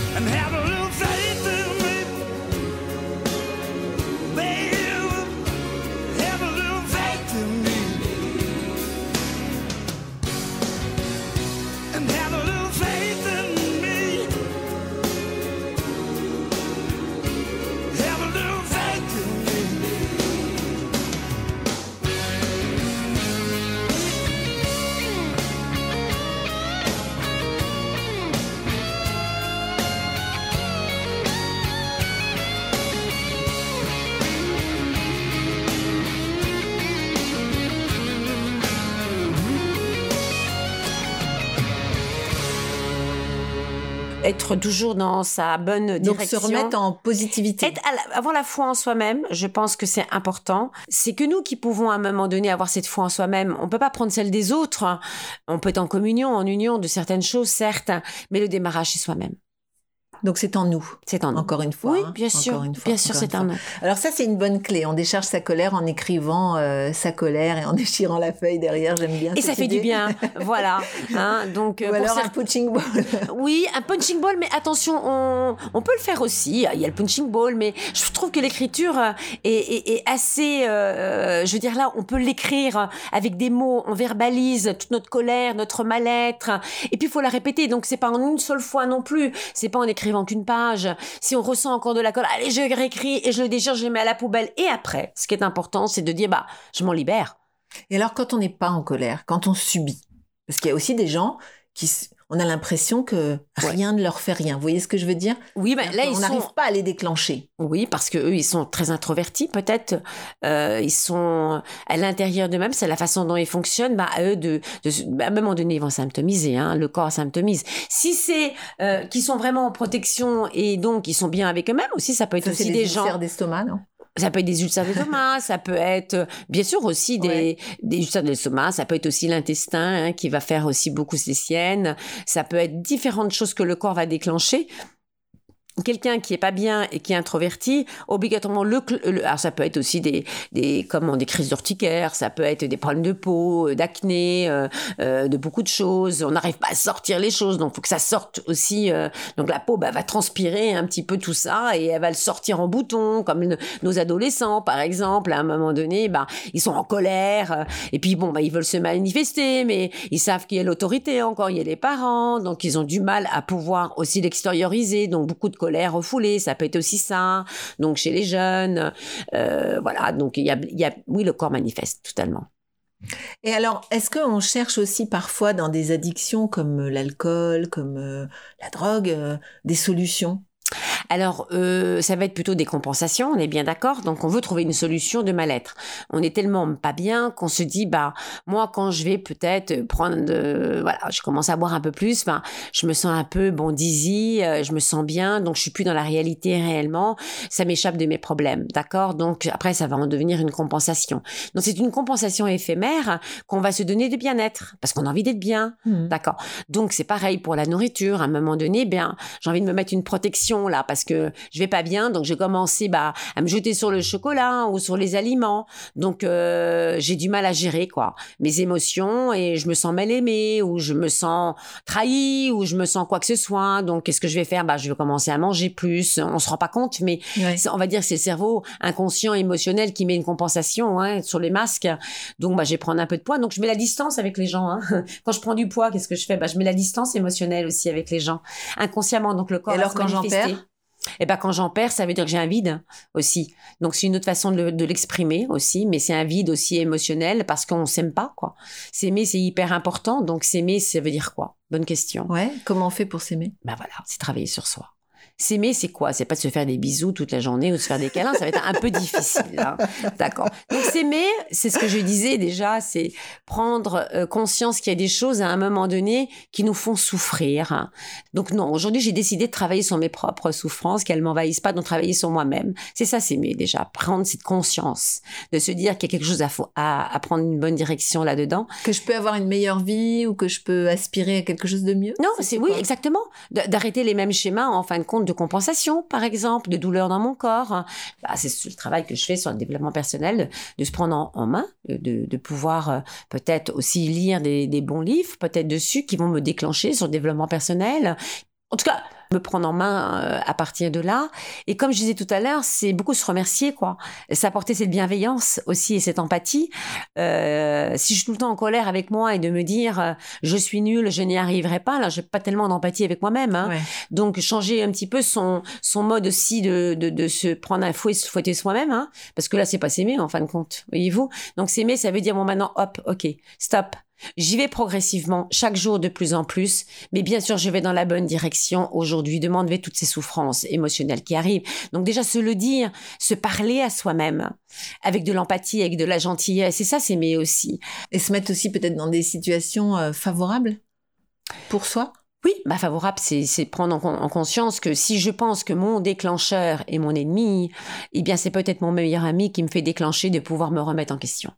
Être toujours dans sa bonne Donc, direction. Donc, se remettre en positivité. Être à la, avoir la foi en soi-même, je pense que c'est important. C'est que nous qui pouvons à un moment donné avoir cette foi en soi-même. On peut pas prendre celle des autres. On peut être en communion, en union de certaines choses, certes, mais le démarrage, c'est soi-même. Donc, c'est en nous. C'est en nous. Encore une fois. Oui, hein. bien sûr. Encore une fois, bien sûr, c'est en nous. Alors ça, c'est une bonne clé. On décharge sa colère en écrivant euh, sa colère et en déchirant la feuille derrière. J'aime bien. Et ça fait idée. du bien. Voilà. Hein, donc, Ou pour alors ça... un punching ball. Oui, un punching ball, mais attention, on, on peut le faire aussi. Il y a le punching ball, mais je trouve que l'écriture est, est, est assez... Euh, je veux dire, là, on peut l'écrire avec des mots. On verbalise toute notre colère, notre mal-être. Et puis, il faut la répéter. Donc, c'est pas en une seule fois non plus. C'est pas en écrivant qu'une page. Si on ressent encore de la colère, allez, je réécris et je le déchire, je le mets à la poubelle. Et après, ce qui est important, c'est de dire, bah, je m'en libère. Et alors, quand on n'est pas en colère, quand on subit, parce qu'il y a aussi des gens qui, on a l'impression que rien ouais. ne leur fait rien. Vous voyez ce que je veux dire? Oui, ben là, on ils n'arrive sont... pas à les déclencher. Oui, parce que eux, ils sont très introvertis, peut-être. Euh, ils sont à l'intérieur d'eux-mêmes. C'est la façon dont ils fonctionnent. Bah, à eux de, de, bah, à un moment donné, ils vont symptomiser. Hein, le corps symptomise. Si c'est euh, qu'ils sont vraiment en protection et donc ils sont bien avec eux-mêmes aussi, ça peut être ça, aussi c'est des des gens. ulcères d'estomac, non? Ça peut être des ulcères d'estomac, ça peut être bien sûr aussi des, ouais. des ulcères d'estomac, ça peut être aussi l'intestin hein, qui va faire aussi beaucoup ses siennes, ça peut être différentes choses que le corps va déclencher. Quelqu'un qui est pas bien et qui est introverti, obligatoirement le, le alors ça peut être aussi des des comment des crises d'urticaire, ça peut être des problèmes de peau, d'acné, euh, euh, de beaucoup de choses. On n'arrive pas à sortir les choses, donc faut que ça sorte aussi. Euh, donc la peau bah, va transpirer un petit peu tout ça et elle va le sortir en bouton, comme le, nos adolescents par exemple. À un moment donné, bah ils sont en colère euh, et puis bon bah ils veulent se manifester, mais ils savent qu'il y a l'autorité encore, il y a les parents, donc ils ont du mal à pouvoir aussi l'extérioriser. Donc beaucoup de colère refoulée, ça peut être aussi ça. Donc chez les jeunes, euh, voilà. Donc il y a, il y a, oui, le corps manifeste totalement. Et alors, est-ce qu'on cherche aussi parfois dans des addictions comme l'alcool, comme euh, la drogue, euh, des solutions? Alors, euh, ça va être plutôt des compensations, on est bien d'accord. Donc, on veut trouver une solution de mal-être. On est tellement pas bien qu'on se dit, bah, moi, quand je vais peut-être prendre, de, voilà, je commence à boire un peu plus, ben, je me sens un peu, bon, dizzy, euh, je me sens bien, donc je suis plus dans la réalité réellement. Ça m'échappe de mes problèmes, d'accord? Donc, après, ça va en devenir une compensation. Donc, c'est une compensation éphémère qu'on va se donner de bien-être, parce qu'on a envie d'être bien, mmh. d'accord? Donc, c'est pareil pour la nourriture. À un moment donné, bien, j'ai envie de me mettre une protection, là, parce que je vais pas bien, donc j'ai commencé, bah, à me jeter sur le chocolat ou sur les aliments. Donc, euh, j'ai du mal à gérer, quoi, mes émotions, et je me sens mal aimée, ou je me sens trahie, ou je me sens quoi que ce soit. Donc, qu'est-ce que je vais faire? Bah, je vais commencer à manger plus. On se rend pas compte, mais ouais. on va dire que c'est le cerveau inconscient, émotionnel qui met une compensation, hein, sur les masques. Donc, bah, je vais prendre un peu de poids. Donc, je mets la distance avec les gens, hein. Quand je prends du poids, qu'est-ce que je fais? Bah, je mets la distance émotionnelle aussi avec les gens, inconsciemment. Donc, le corps. Et alors, quand j'en perds? Et ben quand j'en perds, ça veut dire que j'ai un vide aussi. Donc c'est une autre façon de, de l'exprimer aussi, mais c'est un vide aussi émotionnel parce qu'on s'aime pas, quoi. S'aimer, c'est hyper important. Donc s'aimer, ça veut dire quoi? Bonne question. Ouais. Comment on fait pour s'aimer? Ben voilà, c'est travailler sur soi. S'aimer, c'est quoi? C'est pas de se faire des bisous toute la journée ou de se faire des câlins. Ça va être un peu difficile, hein. D'accord. Donc, s'aimer, c'est ce que je disais déjà, c'est prendre euh, conscience qu'il y a des choses à un moment donné qui nous font souffrir. Donc, non, aujourd'hui, j'ai décidé de travailler sur mes propres souffrances, qu'elles m'envahissent pas, donc travailler sur moi-même. C'est ça, s'aimer, déjà. Prendre cette conscience de se dire qu'il y a quelque chose à, à, à prendre une bonne direction là-dedans. Que je peux avoir une meilleure vie ou que je peux aspirer à quelque chose de mieux? Non, c'est, c'est oui, exactement. D'arrêter les mêmes schémas, en fin de compte, de compensation, par exemple, de douleur dans mon corps. Bah, c'est le travail que je fais sur le développement personnel, de, de se prendre en, en main, de, de pouvoir euh, peut-être aussi lire des, des bons livres, peut-être dessus, qui vont me déclencher sur le développement personnel. En tout cas, me prendre en main euh, à partir de là. Et comme je disais tout à l'heure, c'est beaucoup se remercier, quoi. S'apporter cette bienveillance aussi et cette empathie. Euh, si je suis tout le temps en colère avec moi et de me dire euh, je suis nulle, je n'y arriverai pas, là, j'ai pas tellement d'empathie avec moi-même. Hein. Ouais. Donc, changer un petit peu son, son mode aussi de, de, de se prendre un fouet et se fouetter soi-même. Hein, parce que là, c'est pas s'aimer, en fin de compte. Voyez-vous? Donc, s'aimer, ça veut dire, bon, maintenant, hop, ok, stop. J'y vais progressivement, chaque jour de plus en plus, mais bien sûr, je vais dans la bonne direction aujourd'hui, de m'enlever toutes ces souffrances émotionnelles qui arrivent. Donc déjà, se le dire, se parler à soi-même, avec de l'empathie, avec de la gentillesse, et ça, c'est s'aimer aussi. Et se mettre aussi peut-être dans des situations euh, favorables pour soi? Oui, bah favorable, c'est, c'est prendre en, en conscience que si je pense que mon déclencheur est mon ennemi, eh bien, c'est peut-être mon meilleur ami qui me fait déclencher de pouvoir me remettre en question.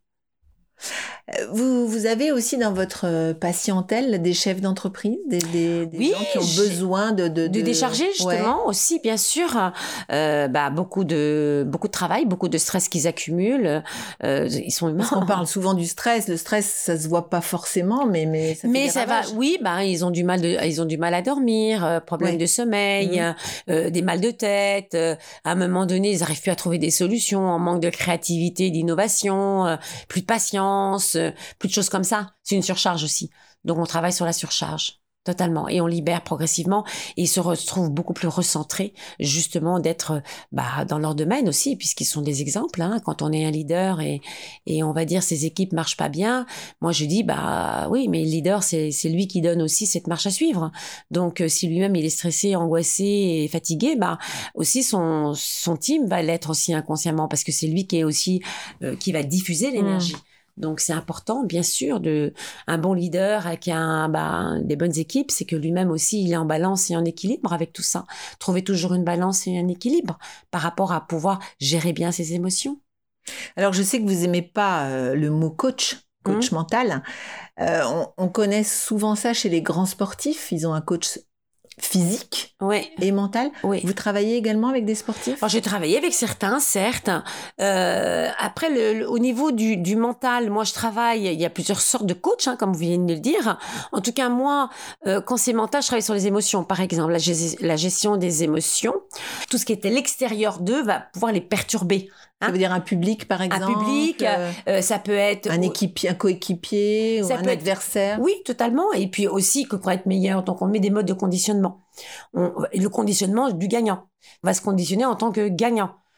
Vous, vous avez aussi dans votre patientèle des chefs d'entreprise, des, des, des oui, gens qui ont besoin de... De, de, de décharger, justement, ouais. aussi, bien sûr. Euh, bah, beaucoup, de, beaucoup de travail, beaucoup de stress qu'ils accumulent. Euh, ils sont humains. On parle souvent du stress. Le stress, ça se voit pas forcément, mais, mais ça fait Mais des ça ravages. va, oui, bah, ils ont du mal, de, ils ont du mal à dormir, euh, problème ouais. de sommeil, mmh. euh, des mal de tête. Euh, à un moment donné, ils n'arrivent plus à trouver des solutions, en manque de créativité, d'innovation, euh, plus de patience. Plus de choses comme ça. C'est une surcharge aussi. Donc, on travaille sur la surcharge, totalement. Et on libère progressivement. Et ils se retrouvent beaucoup plus recentrés, justement, d'être bah, dans leur domaine aussi, puisqu'ils sont des exemples. Hein, quand on est un leader et, et on va dire ces équipes marchent pas bien, moi, je dis, bah oui, mais le leader, c'est, c'est lui qui donne aussi cette marche à suivre. Donc, euh, si lui-même, il est stressé, angoissé et fatigué, bah aussi, son, son team va l'être aussi inconsciemment, parce que c'est lui qui est aussi, euh, qui va diffuser l'énergie. Mmh. Donc, c'est important, bien sûr, de un bon leader qui a un, bah, des bonnes équipes, c'est que lui-même aussi, il est en balance et en équilibre avec tout ça. Trouver toujours une balance et un équilibre par rapport à pouvoir gérer bien ses émotions. Alors, je sais que vous aimez pas euh, le mot coach, coach mmh. mental. Euh, on, on connaît souvent ça chez les grands sportifs. Ils ont un coach physique ouais. et mental. Oui. Vous travaillez également avec des sportifs? Alors, j'ai travaillé avec certains, certes. Euh, après, le, le, au niveau du, du mental, moi, je travaille, il y a plusieurs sortes de coachs, hein, comme vous venez de le dire. En tout cas, moi, euh, quand c'est mental, je travaille sur les émotions. Par exemple, la, la gestion des émotions. Tout ce qui est à l'extérieur d'eux va pouvoir les perturber. Ça veut dire un public, par exemple? Un public, euh, euh, ça peut être... Un équipier, un coéquipier, ou un adversaire? Être, oui, totalement. Et puis aussi, que pour être meilleur, donc on met des modes de conditionnement. On, le conditionnement du gagnant. On va se conditionner en tant que gagnant.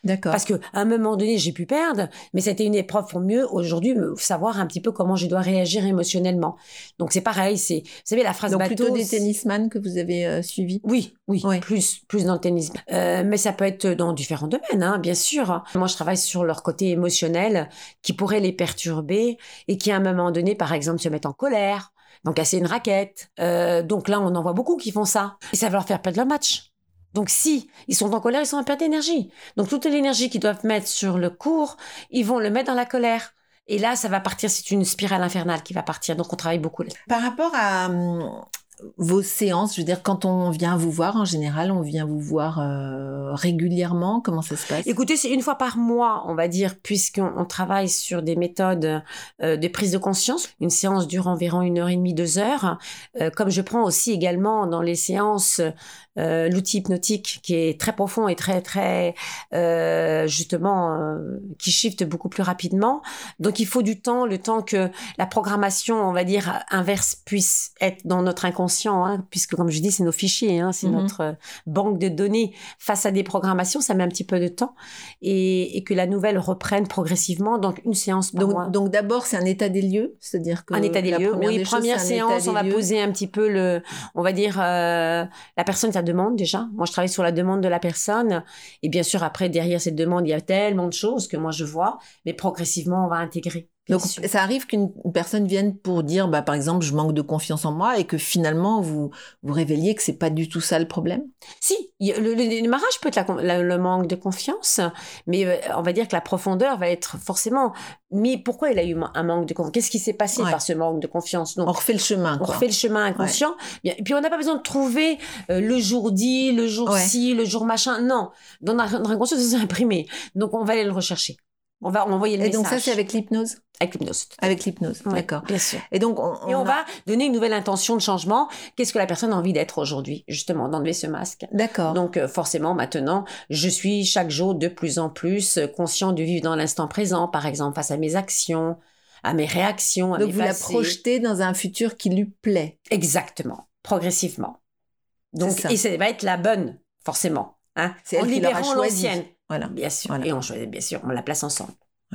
D'accord. Parce qu'à un moment donné, j'ai pu perdre, mais c'était une épreuve pour mieux, aujourd'hui, me- savoir un petit peu comment je dois réagir émotionnellement. Donc, c'est pareil, c'est, vous savez, la phrase Donc bateau... plutôt des c'est- tennisman que vous avez euh, suivis. Oui, oui, Ouais. plus, plus dans le tennis. Euh, mais ça peut être dans différents domaines, hein, bien sûr. Moi, je travaille sur leur côté émotionnel qui pourrait les perturber et qui, à un moment donné, par exemple, se mettent en colère, donc casser une raquette. Euh, donc là, on en voit beaucoup qui font ça. Et ça va leur faire perdre leur match. Donc si ils sont en colère, ils sont en perte d'énergie. Donc toute l'énergie qu'ils doivent mettre sur le court, ils vont le mettre dans la colère. Et là, ça va partir, c'est une spirale infernale qui va partir. Donc on travaille beaucoup là. Par rapport à hum, vos séances, je veux dire, quand on vient vous voir, en général, on vient vous voir euh, régulièrement. Comment ça se passe? Écoutez, c'est une fois par mois, on va dire, puisqu'on on travaille sur des méthodes euh, de prise de conscience. Une séance dure environ une heure et demie, deux heures. Euh, comme je prends aussi également dans les séances euh, l'outil hypnotique qui est très profond et très, très, euh, justement, euh, qui shift beaucoup plus rapidement. Donc, il faut du temps, le temps que la programmation, on va dire, inverse puisse être dans notre inconscient, hein, puisque, comme je dis, c'est nos fichiers, hein, c'est Mhm. notre euh, banque de données face à des programmations, ça met un petit peu de temps et, et que la nouvelle reprenne progressivement, donc une séance par mois. Donc, donc d'abord, c'est un état des lieux, c'est-à-dire que Un état des la lieux, première oui, des choses, première c'est un séance, état on va des lieux. poser un petit peu le, on va dire, euh, la personne, sa demande déjà. Moi, je travaille sur la demande de la personne et bien sûr, après, derrière cette demande, il y a tellement de choses que moi, je vois, mais progressivement, on va intégrer. bien Donc, sûr. ça arrive qu'une personne vienne pour dire, bah, par exemple, je manque de confiance en moi et que finalement, vous vous révéliez que c'est pas du tout ça le problème. Si, il y a- le, le démarrage peut être la con- la- le manque de confiance, mais euh, on va dire que la profondeur va être forcément. Mais pourquoi il a eu un manque de confiance? Qu'est-ce qui s'est passé Ouais. par ce manque de confiance? Donc, On refait le chemin, on quoi. refait le chemin inconscient. Bien, et puis, on n'a pas besoin de trouver euh, le jour dit, le jour Ouais. ci, le jour machin. Non, dans notre inconscient, c'est imprimé. Donc, on va aller le rechercher. On va envoyer le Et message. donc ça, c'est avec l'hypnose. Avec l'hypnose. Avec l'hypnose, Ouais, d'accord. bien sûr. Et donc, on, Et on a- va donner une nouvelle intention de changement. Qu'est-ce que la personne a envie d'être aujourd'hui? Justement, d'enlever ce masque. D'accord. Donc euh, forcément, maintenant, je suis chaque jour de plus en plus euh, conscient de vivre dans l'instant présent, par exemple, face à mes actions, à mes réactions, à Donc mes vous la passés. projetez dans un futur qui lui plaît. Exactement, progressivement. Donc, C'est ça. et ça va être la bonne, forcément. Hein, C'est en elle qui l'aura libérant choisie. l'ancienne. Voilà. Bien sûr. Voilà. Et on choisit, bien sûr, on la place ensemble.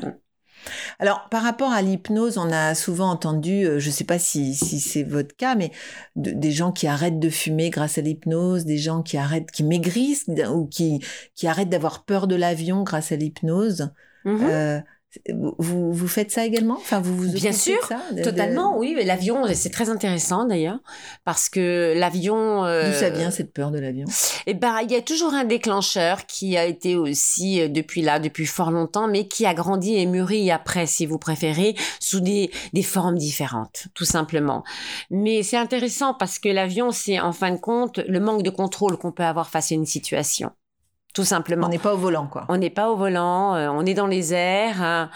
Alors, par rapport à l'hypnose, on a souvent entendu, euh, je ne sais pas si, si c'est votre cas, mais de- des gens qui arrêtent de fumer grâce à l'hypnose, des gens qui arrêtent, qui maigrissent ou qui, qui arrêtent d'avoir peur de l'avion grâce à l'hypnose. Mhm. Euh, vous, vous, vous faites ça également? Enfin, vous vous Bien occupez sûr, de ça, de- de- Totalement, oui. mais L'avion, c'est très intéressant d'ailleurs, parce que l'avion... euh, D'où ça vient cette peur de l'avion? Eh ben, il y a toujours un déclencheur qui a été aussi euh, depuis là, depuis fort longtemps, mais qui a grandi et mûri après, si vous préférez, sous des, des formes différentes, tout simplement. Mais c'est intéressant parce que l'avion, c'est en fin de compte le manque de contrôle qu'on peut avoir face à une situation. Tout simplement. On n'est pas au volant, quoi. On n'est pas au volant, euh, on est dans les airs. Hein,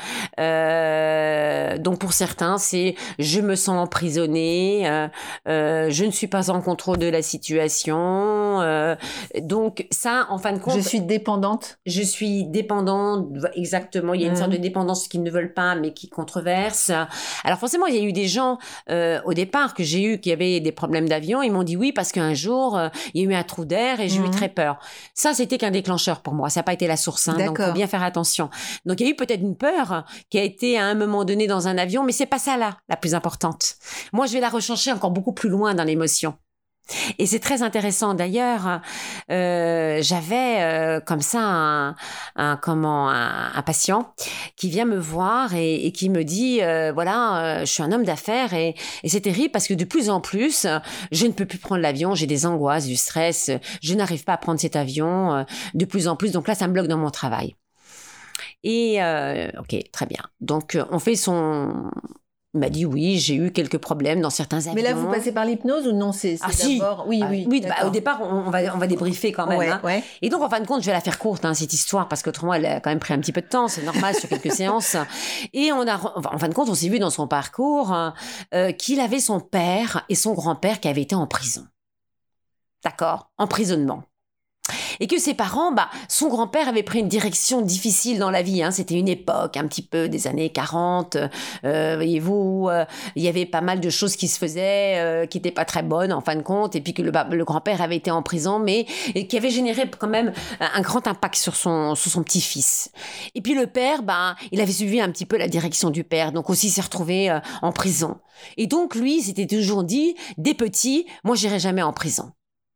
euh, donc pour certains, c'est je me sens emprisonné, euh, euh, je ne suis pas en contrôle de la situation. Euh, donc ça, en fin de compte, Je suis dépendante. je suis dépendante, exactement. Il y a une Mhm. sorte de dépendance qu'ils ne veulent pas, mais qui controverse. Alors forcément, il y a eu des gens euh, au départ que j'ai eu qui avaient des problèmes d'avion. Ils m'ont dit oui parce qu'un jour, euh, il y a eu un trou d'air et j'ai Mhm. eu très peur. Ça, c'était qu'un déclencheur pour moi. Ça n'a pas été la source. Hein, donc, D'accord. faut bien faire attention. Donc, il y a eu peut-être une peur qui a été à un moment donné dans un avion, mais c'est pas ça là, la plus importante. Moi, je vais la rechercher encore beaucoup plus loin dans l'émotion. Et c'est très intéressant d'ailleurs. Euh, j'avais euh, comme ça un, un comment un, un patient qui vient me voir et, et qui me dit euh, voilà, euh, je suis un homme d'affaires et, et c'est terrible parce que de plus en plus, euh, je ne peux plus prendre l'avion, j'ai des angoisses, du stress, euh, je n'arrive pas à prendre cet avion euh, de plus en plus. Donc là, ça me bloque dans mon travail. Et euh, ok, très bien. Donc euh, on fait son Il m'a dit oui, j'ai eu quelques problèmes dans certains avions. Mais là, vous passez par l'hypnose ou non? C'est c'est Ah, si. d'abord. Oui, Ah, oui. oui, bah, d'accord. au départ, on, on va, on va débriefer quand même. Ouais, hein. ouais. Et donc, en fin de compte, je vais la faire courte, hein, cette histoire, parce qu'autrement, elle a quand même pris un petit peu de temps, c'est normal, sur quelques séances. Et on a, enfin, en fin de compte, on s'est vu dans son parcours euh, qu'il avait son père et son grand-père qui avaient été en prison. D'accord? Emprisonnement. Et que ses parents, bah, son grand-père avait pris une direction difficile dans la vie. Hein. C'était une époque un petit peu des années quarante. Euh, voyez-vous, euh, il y avait pas mal de choses qui se faisaient, euh, qui n'étaient pas très bonnes en fin de compte. Et puis que le, bah, le grand-père avait été en prison, mais et qui avait généré quand même un, un grand impact sur son, sur son petit-fils. Et puis le père, bah, il avait suivi un petit peu la direction du père. Donc aussi s'est retrouvé euh, en prison. Et donc lui, il s'était toujours dit, des petits, moi j'irai jamais en prison.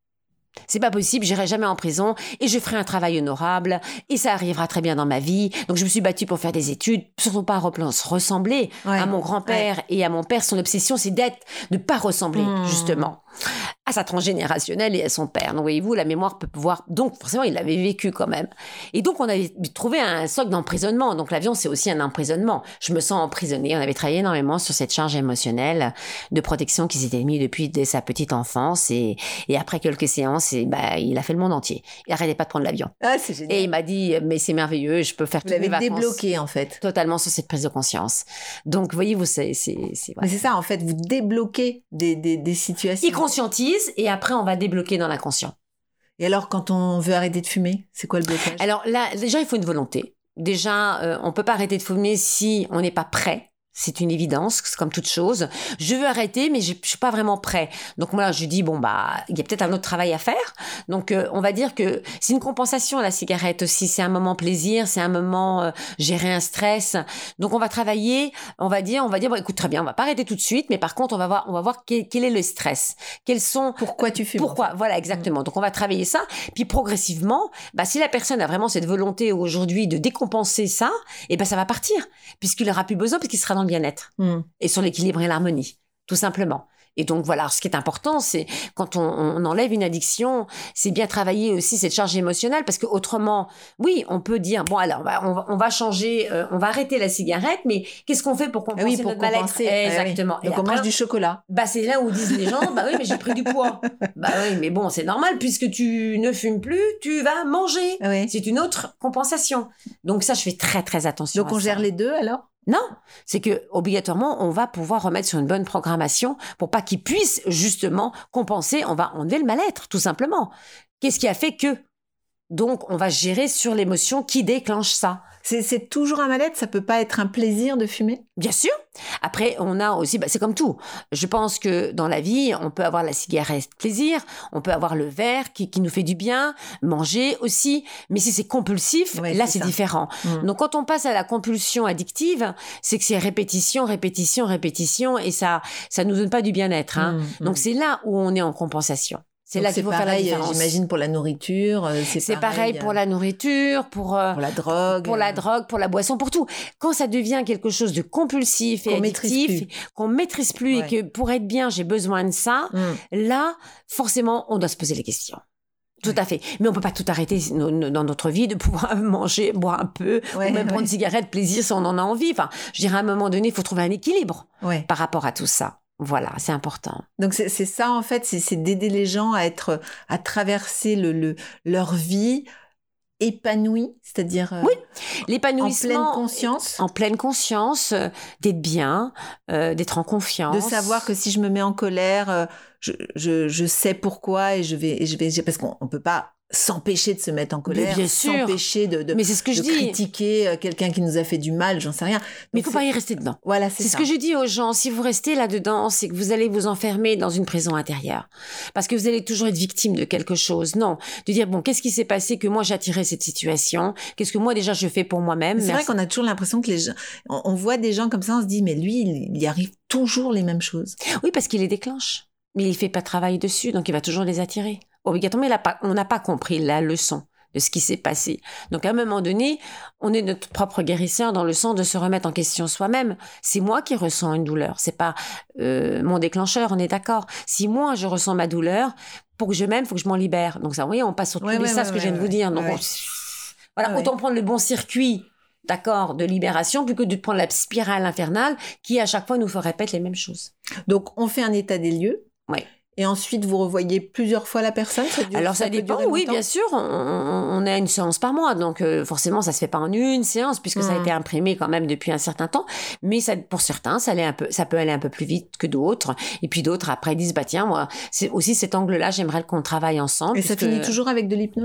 C'est pas possible, j'irai jamais en prison et je ferai un travail honorable et ça arrivera très bien dans ma vie. Donc je me suis battue pour faire des études, surtout pas ressembler ouais. à mon grand-père ouais. et à mon père. Son obsession, c'est d'être, de pas ressembler mmh. justement à sa transgénérationnelle et à son père. Donc voyez-vous, la mémoire peut pouvoir... Donc forcément, il l'avait vécu quand même. Et donc on avait trouvé un socle d'emprisonnement. Donc l'avion, c'est aussi un emprisonnement. Je me sens emprisonnée. On avait travaillé énormément sur cette charge émotionnelle de protection qui s'était mise depuis dès sa petite enfance. Et, et après quelques séances, et bah, il a fait le monde entier. Il arrêtait pas de prendre l'avion. Ah, c'est génial. Et il m'a dit, mais c'est merveilleux, je peux faire toutes mes vacances. Vous l'avez débloqué en fait. Totalement sur cette prise de conscience. Donc voyez-vous, c'est... c'est, c'est ouais. Mais c'est ça en fait, vous débloquez des, des, des situations. Il conscientise et après on va débloquer dans l'inconscient. Et alors quand on veut arrêter de fumer, c'est quoi le blocage ? Alors là, déjà il faut une volonté. Déjà, euh, on peut pas arrêter de fumer si on n'est pas prêt. C'est une évidence, c'est comme toute chose. Je veux arrêter, mais je, je suis pas vraiment prêt. Donc moi, je dis bon bah, il y a peut-être un autre travail à faire. Donc euh, on va dire que c'est une compensation la cigarette aussi. C'est un moment plaisir, c'est un moment euh, gérer un stress. Donc on va travailler, on va dire, on va dire bon écoute très bien, on va pas arrêter tout de suite, mais par contre on va voir, on va voir quel, quel est le stress, quels sont. Pourquoi tu fumes ? Pourquoi ? Voilà exactement. Mmh. Donc on va travailler ça, puis progressivement, bah si la personne a vraiment cette volonté aujourd'hui de décompenser ça, et ben ça va partir puisqu'il aura plus besoin, puisqu'il sera dans le bien-être mmh. et sur l'équilibre et l'harmonie, tout simplement. Et donc voilà, ce qui est important, c'est quand on, on enlève une addiction, c'est bien travailler aussi cette charge émotionnelle, parce que autrement, oui, on peut dire bon alors on va on va, on va changer, euh, on va arrêter la cigarette, mais qu'est-ce qu'on fait pour compenser ah oui, pour notre mal-être ? Exactement. Ah oui. Donc on mange du chocolat. Bah c'est là où disent les gens, bah oui, mais j'ai pris du poids. Bah oui, mais bon, c'est normal puisque tu ne fumes plus, tu vas manger. Ah oui. C'est une autre compensation. Donc ça, je fais très très attention. Donc on gère les deux alors ? Non, c'est que obligatoirement, on va pouvoir remettre sur une bonne programmation pour pas qu'ils puissent justement compenser. On va enlever le mal-être, tout simplement. Qu'est-ce qui a fait que ? Donc, on va gérer sur l'émotion qui déclenche ça. C'est, c'est toujours un mal-être, ça peut pas être un plaisir de fumer ? Bien sûr. Après, on a aussi, bah, c'est comme tout. Je pense que dans la vie, on peut avoir la cigarette plaisir, on peut avoir le verre qui, qui nous fait du bien, manger aussi. Mais si c'est compulsif, ouais, là, c'est, c'est différent. Mmh. Donc, quand on passe à la compulsion addictive, c'est que c'est répétition, répétition, répétition, et ça, ça nous donne pas du bien-être. Hein. Mmh, Donc, mmh. c'est là où on est en compensation. C'est Donc là qu'il faut pareil, faire la différence. J'imagine pour la nourriture. C'est, c'est pareil, pareil pour la nourriture, pour, euh, pour la drogue, pour la drogue, pour la boisson, pour tout. Quand ça devient quelque chose de compulsif et qu'on addictif, maîtrise qu'on maîtrise plus ouais. et que pour être bien j'ai besoin de ça, mm. là forcément on doit se poser les questions. Tout ouais. à fait. Mais on peut pas tout arrêter dans notre vie, de pouvoir manger, boire un peu, ouais, ou même ouais. prendre une cigarette, plaisir si on en a envie. Enfin, je dirais à un moment donné, il faut trouver un équilibre ouais. par rapport à tout ça. Voilà, c'est important. Donc c'est, c'est ça en fait, c'est, c'est d'aider les gens à être, à traverser le, le leur vie épanouie, c'est-à-dire euh, oui, l'épanouissement en pleine conscience, en pleine conscience, euh, d'être bien, euh, d'être en confiance, de savoir que si je me mets en colère, euh, je, je je sais pourquoi et je vais et je vais parce qu'on on peut pas s'empêcher de se mettre en colère, bien sûr. s'empêcher de, de, mais c'est ce que de je dis. critiquer quelqu'un qui nous a fait du mal, j'en sais rien. Mais il faut pas y rester dedans. Voilà, c'est, c'est ça. ce que je dis aux gens. Si vous restez là-dedans, c'est que vous allez vous enfermer dans une prison intérieure. Parce que vous allez toujours être victime de quelque chose. Non. De dire, bon, qu'est-ce qui s'est passé que moi j'ai attiré cette situation? Qu'est-ce que moi déjà je fais pour moi-même? C'est Merci. vrai qu'on a toujours l'impression que les gens, on, on voit des gens comme ça, on se dit, mais lui, il y arrive toujours les mêmes choses. Oui, parce qu'il les déclenche. Mais il fait pas de travail dessus, donc il va toujours les attirer. Obligatoirement, il a pas, on n'a pas compris la leçon de ce qui s'est passé. Donc, à un moment donné, on est notre propre guérisseur dans le sens de se remettre en question soi-même. C'est moi qui ressens une douleur. C'est pas euh, mon déclencheur, on est d'accord. Si moi, je ressens ma douleur, pour que je m'aime, il faut que je m'en libère. Donc, ça, vous voyez, on passe sur tous ouais, les ouais, ça, ouais, ce que ouais, je viens de ouais, vous dire. Donc, ouais. on... voilà, ouais. Autant prendre le bon circuit, d'accord, de libération, plutôt que de prendre la spirale infernale qui, à chaque fois, nous fait répéter les mêmes choses. Donc, on fait un état des lieux. Oui. Et ensuite, vous revoyez plusieurs fois la personne? Ça dure, Alors, ça, ça dépend, oui, bien sûr. On, on, on a une séance par mois. Donc, euh, forcément, ça se fait pas en une séance, puisque mmh. ça a été imprimé quand même depuis un certain temps. Mais ça, pour certains, ça, allait un peu, ça peut aller un peu plus vite que d'autres. Et puis d'autres, après, disent, bah tiens, moi, c'est aussi cet angle-là, j'aimerais qu'on travaille ensemble. Et puisque... ça finit toujours avec de l'hypnose?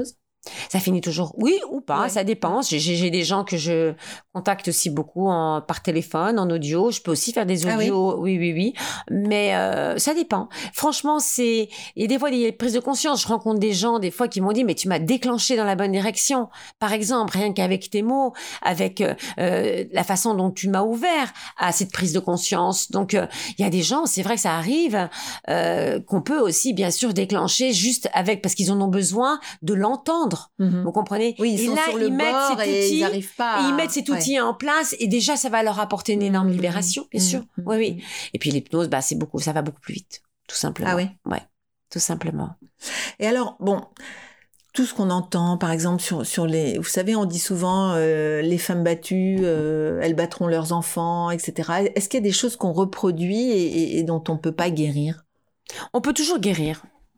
Ça finit toujours, oui ou pas, Ouais. ça dépend. J'ai, j'ai j'ai des gens que je contacte aussi beaucoup en, par téléphone, en audio. Je peux aussi faire des Ah oui. audios, oui, oui, oui. Mais euh, ça dépend. Franchement, c'est... Il y a des fois des prises de conscience. Je rencontre des gens, des fois, qui m'ont dit, mais tu m'as déclenché dans la bonne direction. Par exemple, rien qu'avec tes mots, avec euh, euh, la façon dont tu m'as ouvert à cette prise de conscience. Donc, euh, il y a des gens, c'est vrai que ça arrive, euh, qu'on peut aussi, bien sûr, déclencher juste avec... Parce qu'ils en ont besoin de l'entendre. Mhm. Vous comprenez? Oui, ils et sont là, sur le ils mettent bord cet et outil, ils n'arrivent pas. et à- ils mettent cet Ouais. outil en place, et déjà, ça va leur apporter une énorme Mhm. libération, bien Mhm. sûr. Mhm. Oui, oui. Et puis l'hypnose, bah, c'est beaucoup, ça va beaucoup plus vite, tout simplement. Ah oui. Ouais, tout simplement. Et alors, bon, tout ce qu'on entend, par exemple, sur, sur les... Vous savez, on dit souvent, euh, les femmes battues, euh, elles battront leurs enfants, et cetera. Est-ce qu'il y a des choses qu'on reproduit et, et- et dont on ne peut pas guérir? On peut toujours guérir.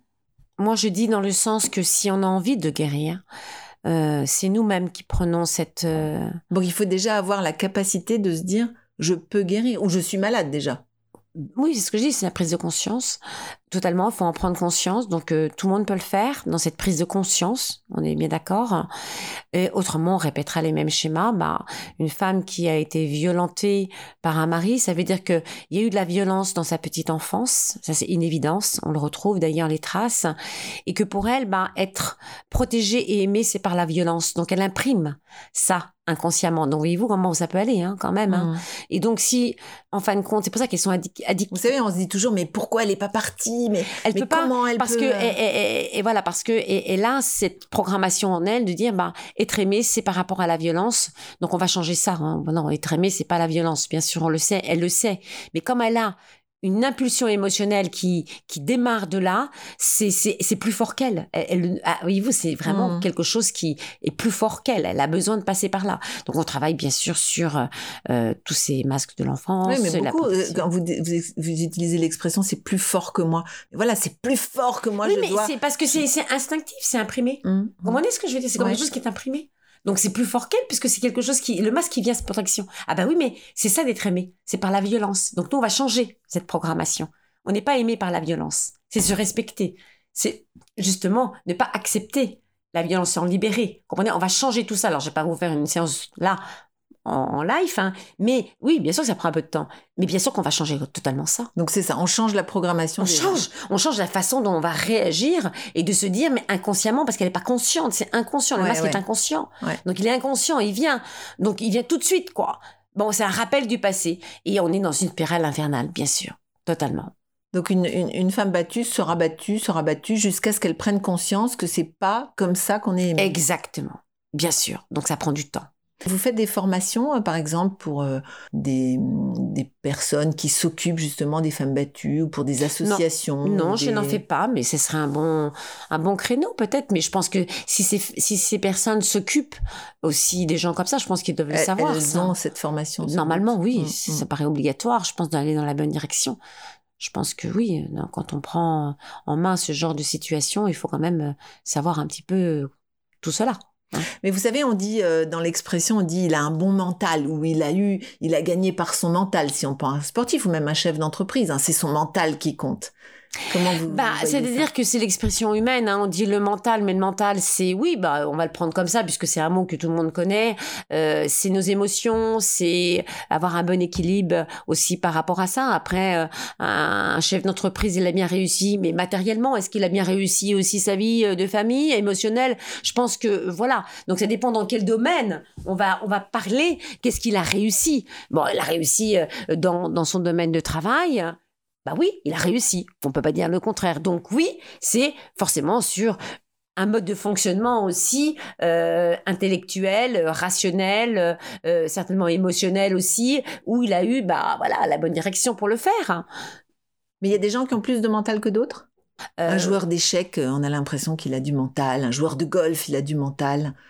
Moi, je dis dans le sens que si on a envie de guérir, euh, c'est nous-mêmes qui prenons cette... euh, Donc, il faut déjà avoir la capacité de se dire, je peux guérir, ou je suis malade déjà. Oui, c'est ce que je dis, c'est la prise de conscience. Totalement, il faut en prendre conscience. Donc, euh, tout le monde peut le faire dans cette prise de conscience. On est bien d'accord. Et autrement, on répétera les mêmes schémas. Bah, une femme qui a été violentée par un mari, ça veut dire qu'il y a eu de la violence dans sa petite enfance. Ça, c'est une évidence. On le retrouve d'ailleurs, les traces. Et que pour elle, bah, être protégée et aimée, c'est par la violence. Donc, elle imprime ça inconsciemment. Donc, voyez-vous comment ça peut aller, hein, quand même. Hein. Mhm. Et donc, si, en fin de compte, c'est pour ça qu'elles sont addic- addictives. Vous savez, on se dit toujours, mais pourquoi elle n'est pas partie? Mais, Elle mais peut pas, comment elle parce peut... que et, et- et- et voilà parce que et, et là cette programmation en elle de dire bah être aimé c'est par rapport à la violence, donc on va changer ça, hein. Non, être aimé c'est pas la violence, bien sûr on le sait, elle le sait, mais comme elle a une impulsion émotionnelle qui qui démarre de là, c'est c'est c'est plus fort qu'elle. Elle, elle- ah, voyez-vous, c'est vraiment Mhm. quelque chose qui est plus fort qu'elle. Elle a besoin de passer par là. Donc on travaille bien sûr sur euh, euh, tous ces masques de l'enfance. Oui, mais la beaucoup, euh, protection. quand vous, vous, vous utilisez l'expression, c'est plus fort que moi. Mais voilà, c'est plus fort que moi, oui, je mais dois... c'est parce que c'est c'est instinctif, c'est imprimé. Hum, Vous comprenez ce que je veux dire? C'est comme Ouais. quelque chose qui est imprimé. Donc c'est plus fort qu'elle puisque c'est quelque chose qui... Le masque qui vient, c'est protection. Ah bah oui, mais c'est ça d'être aimé. C'est par la violence. Donc nous, on va changer cette programmation. On n'est pas aimé par la violence. C'est se respecter. C'est justement ne pas accepter la violence, c'est en libérer. Vous comprenez? On va changer tout ça. Alors je vais pas vous faire une séance là en, en live, hein, mais oui, bien sûr que ça prend un peu de temps. Mais bien sûr qu'on va changer totalement ça. Donc c'est ça, on change la programmation. On des change, gens. on change la façon dont on va réagir et de se dire, mais inconsciemment, parce qu'elle n'est pas consciente, c'est inconscient, le Ouais, masque ouais. est inconscient. Ouais. Donc il est inconscient, il vient, donc il vient tout de suite, quoi. Bon, c'est un rappel du passé. Et on est dans une spirale infernale, bien sûr, totalement. Donc une, une, une femme battue sera battue, sera battue jusqu'à ce qu'elle prenne conscience que c'est pas comme ça qu'on est aimé. Exactement, bien sûr. Donc ça prend du temps. Vous faites des formations, euh, par exemple, pour euh, des, des personnes qui s'occupent justement des femmes battues ou pour des associations? Non, ou je des- n'en fais pas, mais ce serait un bon, un bon créneau peut-être. Mais je pense que si ces, si ces personnes s'occupent aussi des gens comme ça, je pense qu'ils doivent le Elles, savoir. elles ça. ont cette formation. sans Normalement, doute. oui, Mm, ça mm. paraît obligatoire, je pense, d'aller dans la bonne direction. Je pense que oui, non, quand on prend en main ce genre de situation, il faut quand même euh, savoir un petit peu euh, tout cela. Mais vous savez, on dit euh, dans l'expression, on dit il a un bon mental ou il a eu, il a gagné par son mental. Si on prend un sportif ou même un chef d'entreprise, hein, c'est son mental qui compte. Comment vous, Bah, vous voyez c'est-à-dire ça? que c'est l'expression humaine. Hein. On dit le mental, mais le mental, c'est oui, bah, on va le prendre comme ça puisque c'est un mot que tout le monde connaît. Euh, c'est nos émotions, c'est avoir un bon équilibre aussi par rapport à ça. Après, euh, un chef d'entreprise, il a bien réussi, mais matériellement, est-ce qu'il a bien réussi aussi sa vie euh, de famille, émotionnelle? Je pense que euh, voilà. Donc ça dépend dans quel domaine on va on va parler. Qu'est-ce qu'il a réussi? Bon, il a réussi euh, dans dans son domaine de travail. Bah oui, il a réussi. On peut pas dire le contraire. Donc oui, c'est forcément sur un mode de fonctionnement aussi euh, intellectuel, euh, rationnel, euh, certainement émotionnel aussi, où il a eu bah voilà la bonne direction pour le faire. Mais il y a des gens qui ont plus de mental que d'autres. Euh, Un joueur d'échecs, euh, on a l'impression qu'il a du mental. Un joueur de golf, il a du mental.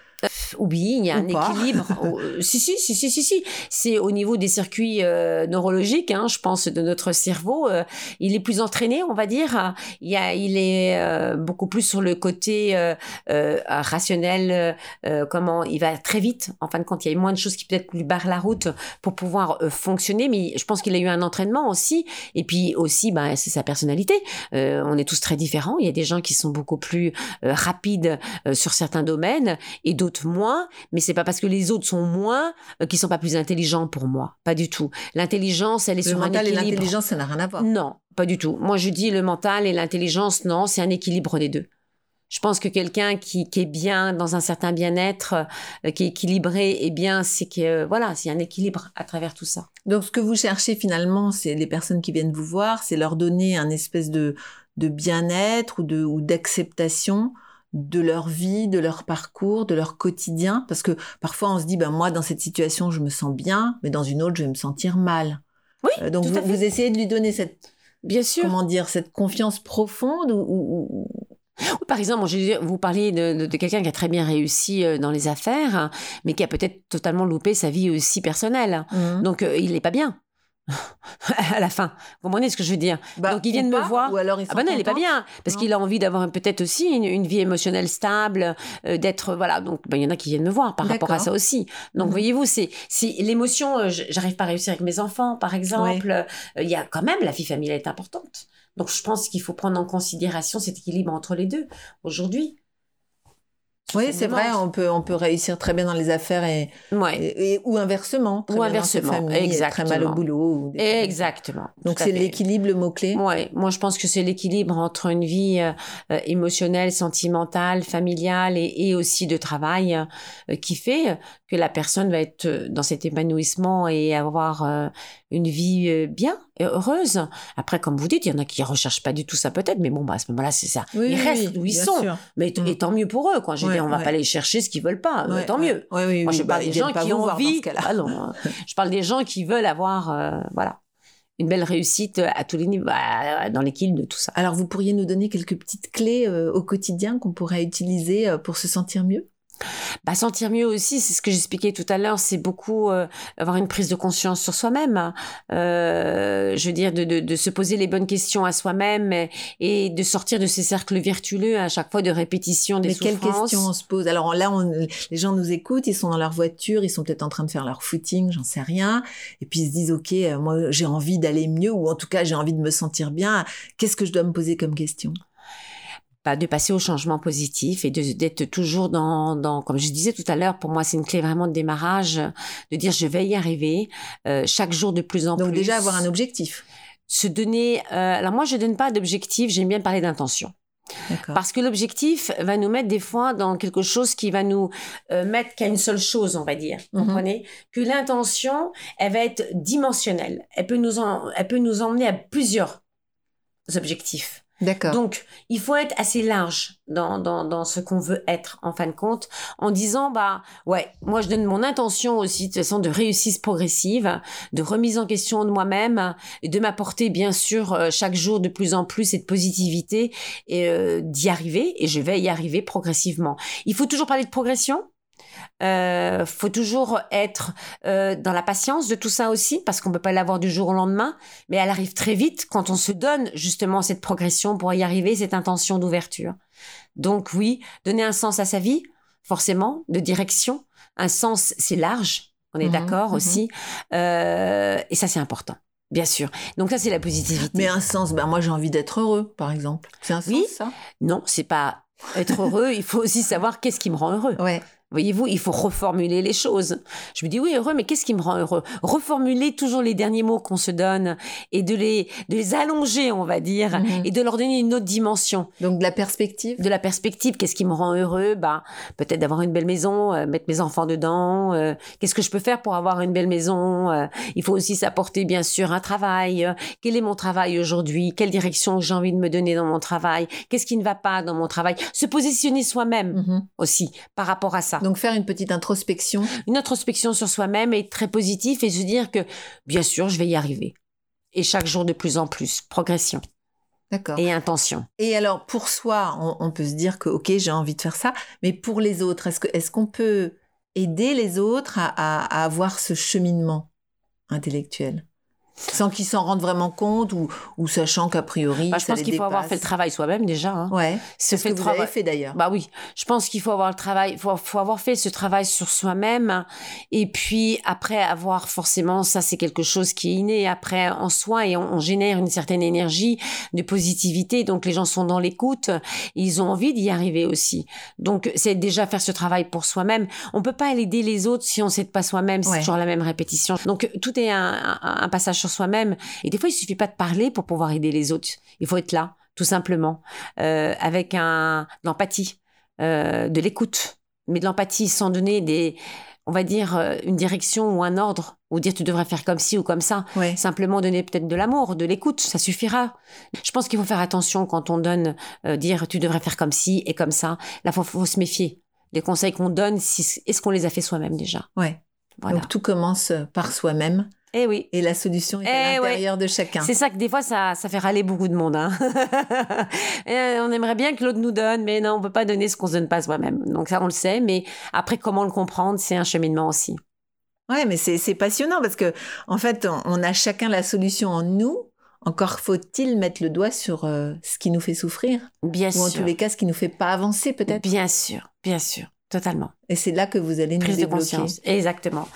oui, il y a Ou un pas. équilibre. Oh, euh, si, si, si, si, si, si. C'est au niveau des circuits euh, neurologiques, hein, je pense, de notre cerveau. Euh, il est plus entraîné, on va dire. Il, y a, il est euh, beaucoup plus sur le côté euh, euh, rationnel. Euh, comment il va très vite. En fin de compte, il y a moins de choses qui peut-être lui barrent la route pour pouvoir euh, fonctionner. Mais je pense qu'il a eu un entraînement aussi. Et puis aussi, bah, c'est sa personnalité. Euh, on est tous très différents. Il y a des gens qui sont beaucoup plus euh, rapides euh, sur certains domaines et d'autres moins. Mais c'est pas parce que les autres sont moins euh, qu'ils sont pas plus intelligents pour moi. Pas du tout. L'intelligence, elle est Le sur un mental et équilibre. l'intelligence, ça n'a rien à voir. Non, pas du tout. Moi, je dis le mental et l'intelligence, non, c'est un équilibre des deux. Je pense que quelqu'un qui, qui est bien dans un certain bien-être, euh, qui est équilibré, eh bien, c'est que euh, voilà, c'est un équilibre à travers tout ça. Donc, ce que vous cherchez finalement, c'est les personnes qui viennent vous voir, c'est leur donner un espèce de, de bien-être ou, de, ou d'acceptation de leur vie, de leur parcours, de leur quotidien. Parce que parfois, on se dit, ben, moi, dans cette situation, je me sens bien, mais dans une autre, je vais me sentir mal. Oui, Euh, donc, tout vous, à fait. vous essayez de lui donner cette, Bien sûr. comment dire, cette confiance profonde ou, ou- ou- Oui, par exemple, je veux dire, vous parliez de, de, de quelqu'un qui a très bien réussi euh, dans les affaires, hein, mais qui a peut-être totalement loupé sa vie aussi personnelle. Mhm. Donc, euh, il n'est pas bien. À la fin. Vous comprenez ce que je veux dire? Bah, Donc, ils ou viennent pas, me voir. Ou alors ils sont Ah ben non, il est pas contents. bien parce Non. qu'il a envie d'avoir peut-être aussi une, une vie émotionnelle stable, euh, d'être voilà. Donc ben, il y en a qui viennent me voir par rapport à D'accord. ça aussi. Donc Mhm. voyez-vous, c'est c'est l'émotion. euh, j- J'arrive pas à réussir avec mes enfants, par exemple. Euh, Il y a quand même la vie familiale est importante. Donc je pense qu'il faut prendre en considération cet équilibre entre les deux aujourd'hui. Oui, c'est vrai, on peut, on peut réussir très bien dans les affaires et, Ouais. et- et- ou inversement. très Ou bien dans sa inversement, famille, être très mal au exactement. boulot. ou des- Exactement. Donc tout à c'est fait. l'équilibre le mot-clé. Ouais, moi je pense que c'est l'équilibre entre une vie euh, euh, émotionnelle, sentimentale, familiale et, et aussi de travail euh, qui fait que la personne va être euh, dans cet épanouissement et avoir euh, une vie euh, bien et heureuse. Après, comme vous dites, il y en a qui recherchent pas du tout ça peut-être, mais bon, bah, à ce moment-là, c'est ça. Oui, Ils oui, restent oui, où ils bien sont. sûr. Mais t- Mm. et tant mieux pour eux, quoi. Je veux Ouais, dire, on va ouais. pas aller chercher ce qu'ils veulent pas. euh, Ouais, tant ouais. mieux. Oui, oui, Moi, oui, je bah, parle ils des viennent gens pas qui vous ont voir dans envie. ce cas-là. Ah non, hein. Je parle des gens qui veulent avoir, euh, voilà, une belle réussite à tous les niveaux, bah, dans l'équilibre de tout ça. Alors vous pourriez nous donner quelques petites clés euh, au quotidien qu'on pourrait utiliser euh, pour se sentir mieux? Bah, sentir mieux aussi, c'est ce que j'expliquais tout à l'heure, c'est beaucoup euh, avoir une prise de conscience sur soi-même. Euh, je veux dire, de, de, de se poser les bonnes questions à soi-même et, et de sortir de ces cercles vertueux à chaque fois de répétition des Mais quelles souffrances. questions on se pose? Alors là, on, les gens nous écoutent, ils sont dans leur voiture, ils sont peut-être en train de faire leur footing, j'en sais rien, et puis ils se disent, ok, euh, moi j'ai envie d'aller mieux, ou en tout cas j'ai envie de me sentir bien. Qu'est-ce que je dois me poser comme question? Bah, de passer au changement positif et de, d'être toujours dans, dans, comme je disais tout à l'heure, pour moi c'est une clé vraiment de démarrage, de dire je vais y arriver, euh, chaque jour de plus en Donc plus. déjà avoir un objectif. Se donner, euh, alors moi je donne pas d'objectif, j'aime bien parler d'intention. D'accord. Parce que l'objectif va nous mettre des fois dans quelque chose qui va nous euh, mettre qu'à une seule chose, on va dire. Vous Mhm. comprenez? Que l'intention, elle va être dimensionnelle. Elle peut nous, en, elle peut nous emmener à plusieurs objectifs. D'accord. Donc, il faut être assez large dans, dans, dans ce qu'on veut être, en fin de compte, en disant, bah, ouais, moi, je donne mon intention aussi, de toute façon, de réussite progressive, de remise en question de moi-même, et de m'apporter, bien sûr, euh, chaque jour de plus en plus cette positivité, et euh, d'y arriver, et je vais y arriver progressivement. Il faut toujours parler de progression. Euh, faut toujours être euh, dans la patience de tout ça aussi, parce qu'on peut pas l'avoir du jour au lendemain, mais elle arrive très vite quand on se donne justement cette progression pour y arriver, cette intention d'ouverture. Donc oui, donner un sens à sa vie, forcément, de direction. Un sens, c'est large, on est Mhm, d'accord mhm. aussi, euh, et ça c'est important, bien sûr. Donc ça c'est la positivité. Mais un sens, ben moi j'ai envie d'être heureux, par exemple. C'est un sens, Oui. ça? Non, c'est pas être heureux, il faut aussi savoir qu'est-ce qui me rend heureux. Ouais. Voyez-vous, il faut reformuler les choses. Je me dis, oui, heureux, mais qu'est-ce qui me rend heureux? Reformuler toujours les derniers mots qu'on se donne et de les, de les allonger, on va dire, Mhm. et de leur donner une autre dimension. Donc de la perspective. De la perspective, qu'est-ce qui me rend heureux? Bah, peut-être d'avoir une belle maison, euh, mettre mes enfants dedans. euh, qu'est-ce que je peux faire pour avoir une belle maison? Euh, il faut aussi s'apporter, bien sûr, un travail. Euh, quel est mon travail aujourd'hui? Quelle direction j'ai envie de me donner dans mon travail? Qu'est-ce qui ne va pas dans mon travail? Se positionner soi-même Mhm. aussi par rapport à ça. Donc faire une petite introspection. Une introspection sur soi-même est très positif et se dire que, bien sûr, je vais y arriver. Et chaque jour de plus en plus. Progression. D'accord. et intention. Et alors, pour soi, on, on peut se dire que, OK, j'ai envie de faire ça, mais pour les autres, est-ce que, est-ce qu'on peut aider les autres à, à, à avoir ce cheminement intellectuel sans qu'ils s'en rendent vraiment compte ou, ou sachant qu'a priori, Bah, je ça pense les qu'il faut dépasse. avoir fait le travail soi-même déjà. Hein. Ouais, Se c'est ce fait que le vous travail. avez fait d'ailleurs. Bah oui, je pense qu'il faut avoir le travail, faut, faut avoir fait ce travail sur soi-même, et puis après avoir forcément, ça c'est quelque chose qui est inné après en soi, et on, on génère une certaine énergie de positivité, donc les gens sont dans l'écoute, ils ont envie d'y arriver aussi. Donc c'est déjà faire ce travail pour soi-même. On peut pas aider les autres si on s'aide pas soi-même, c'est Ouais. toujours la même répétition. Donc tout est un, un, un passage sur soi-même, et des fois il suffit pas de parler pour pouvoir aider les autres. Il faut être là, tout simplement, euh, avec un, de l'empathie, euh, de l'écoute, mais de l'empathie sans donner des, on va dire, euh, une direction ou un ordre, ou dire tu devrais faire comme ci ou comme ça. Ouais. Simplement donner peut-être de l'amour, de l'écoute, ça suffira. Je pense qu'il faut faire attention quand on donne, euh, dire tu devrais faire comme ci et comme ça. Là, faut, faut se méfier. Les conseils qu'on donne, si, est-ce qu'on les a fait soi-même déjà? Ouais. Voilà. Donc tout commence par soi-même Eh oui. et la solution est Eh à ouais. l'intérieur de chacun. C'est ça que des fois, ça, ça fait râler beaucoup de monde. Hein. Et on aimerait bien que l'autre nous donne, mais non, on peut pas donner ce qu'on se donne pas soi-même. Donc ça, on le sait, mais après, comment le comprendre, c'est un cheminement aussi. Ouais, mais c'est, c'est passionnant parce que en fait, on, on a chacun la solution en nous. Encore faut-il mettre le doigt sur euh, ce qui nous fait souffrir, Bien ou en sûr. tous les cas, ce qui nous fait pas avancer peut-être. Bien sûr, bien sûr, totalement. Et c'est là que vous allez nous Prise de débloquer. conscience, exactement.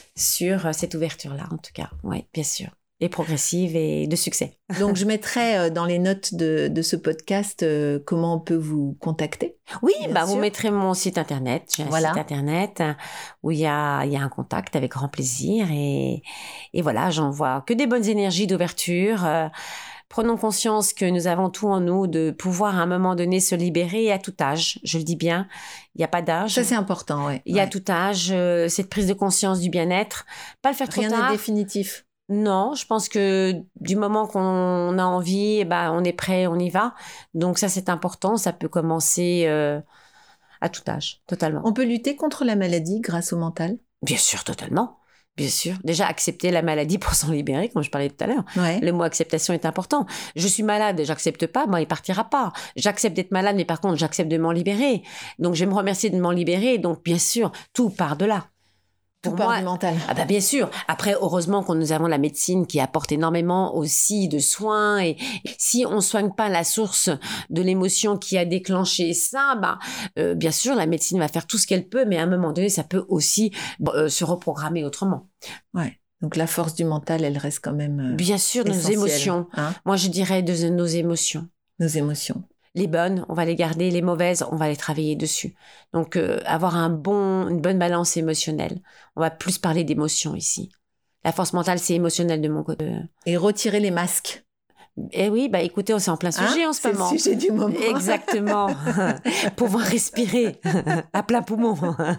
Sur euh, cette ouverture-là, en tout cas. Oui, bien sûr. Et progressive et de succès. Donc, je mettrai euh, dans les notes de, de ce podcast euh, comment on peut vous contacter. Oui, Bien bah, vous sûr. mettrez mon site internet. J'ai un Voilà. site internet euh, où il y a, il y a un contact avec grand plaisir. Et, et voilà, j'envoie que des bonnes énergies d'ouverture. Euh, prenons conscience que nous avons tout en nous de pouvoir à un moment donné se libérer à tout âge. Je le dis bien, il n'y a pas d'âge. Ça, c'est important, ouais. Il y a Ouais. tout âge, euh, cette prise de conscience du bien-être. Pas le faire trop Rien tard. n'est définitif. Non, je pense que du moment qu'on a envie, eh ben, on est prêt, on y va. Donc ça, c'est important. Ça peut commencer euh, à tout âge, totalement. On peut lutter contre la maladie grâce au mental. Bien sûr, totalement. Bien sûr. Déjà, accepter la maladie pour s'en libérer, comme je parlais tout à l'heure. Ouais. Le mot acceptation est important. Je suis malade, j'accepte pas, moi, il partira pas. J'accepte d'être malade, mais par contre, j'accepte de m'en libérer. Donc, je vais me remercier de m'en libérer. Donc, bien sûr, tout part de là. Tout Pour part moi, du mental. ah bah bien sûr. Après, heureusement que nous avons la médecine qui apporte énormément aussi de soins. Et si on soigne pas la source de l'émotion qui a déclenché ça, bah euh, bien sûr, la médecine va faire tout ce qu'elle peut, mais à un moment donné, ça peut aussi euh, se reprogrammer autrement. Ouais. Donc, la force du mental, elle reste quand même euh, Bien sûr, nos essentielle, émotions. hein. Moi, je dirais de nos émotions. Nos émotions. Les bonnes, on va les garder. Les mauvaises, on va les travailler dessus. Donc, euh, avoir un bon, une bonne balance émotionnelle. On va plus parler d'émotions ici. La force mentale, c'est émotionnel de mon côté. Et retirer les masques. Eh oui, bah écoutez, on est en plein sujet Hein en ce C'est moment. le sujet du moment. Exactement. Pouvoir respirer à plein poumon.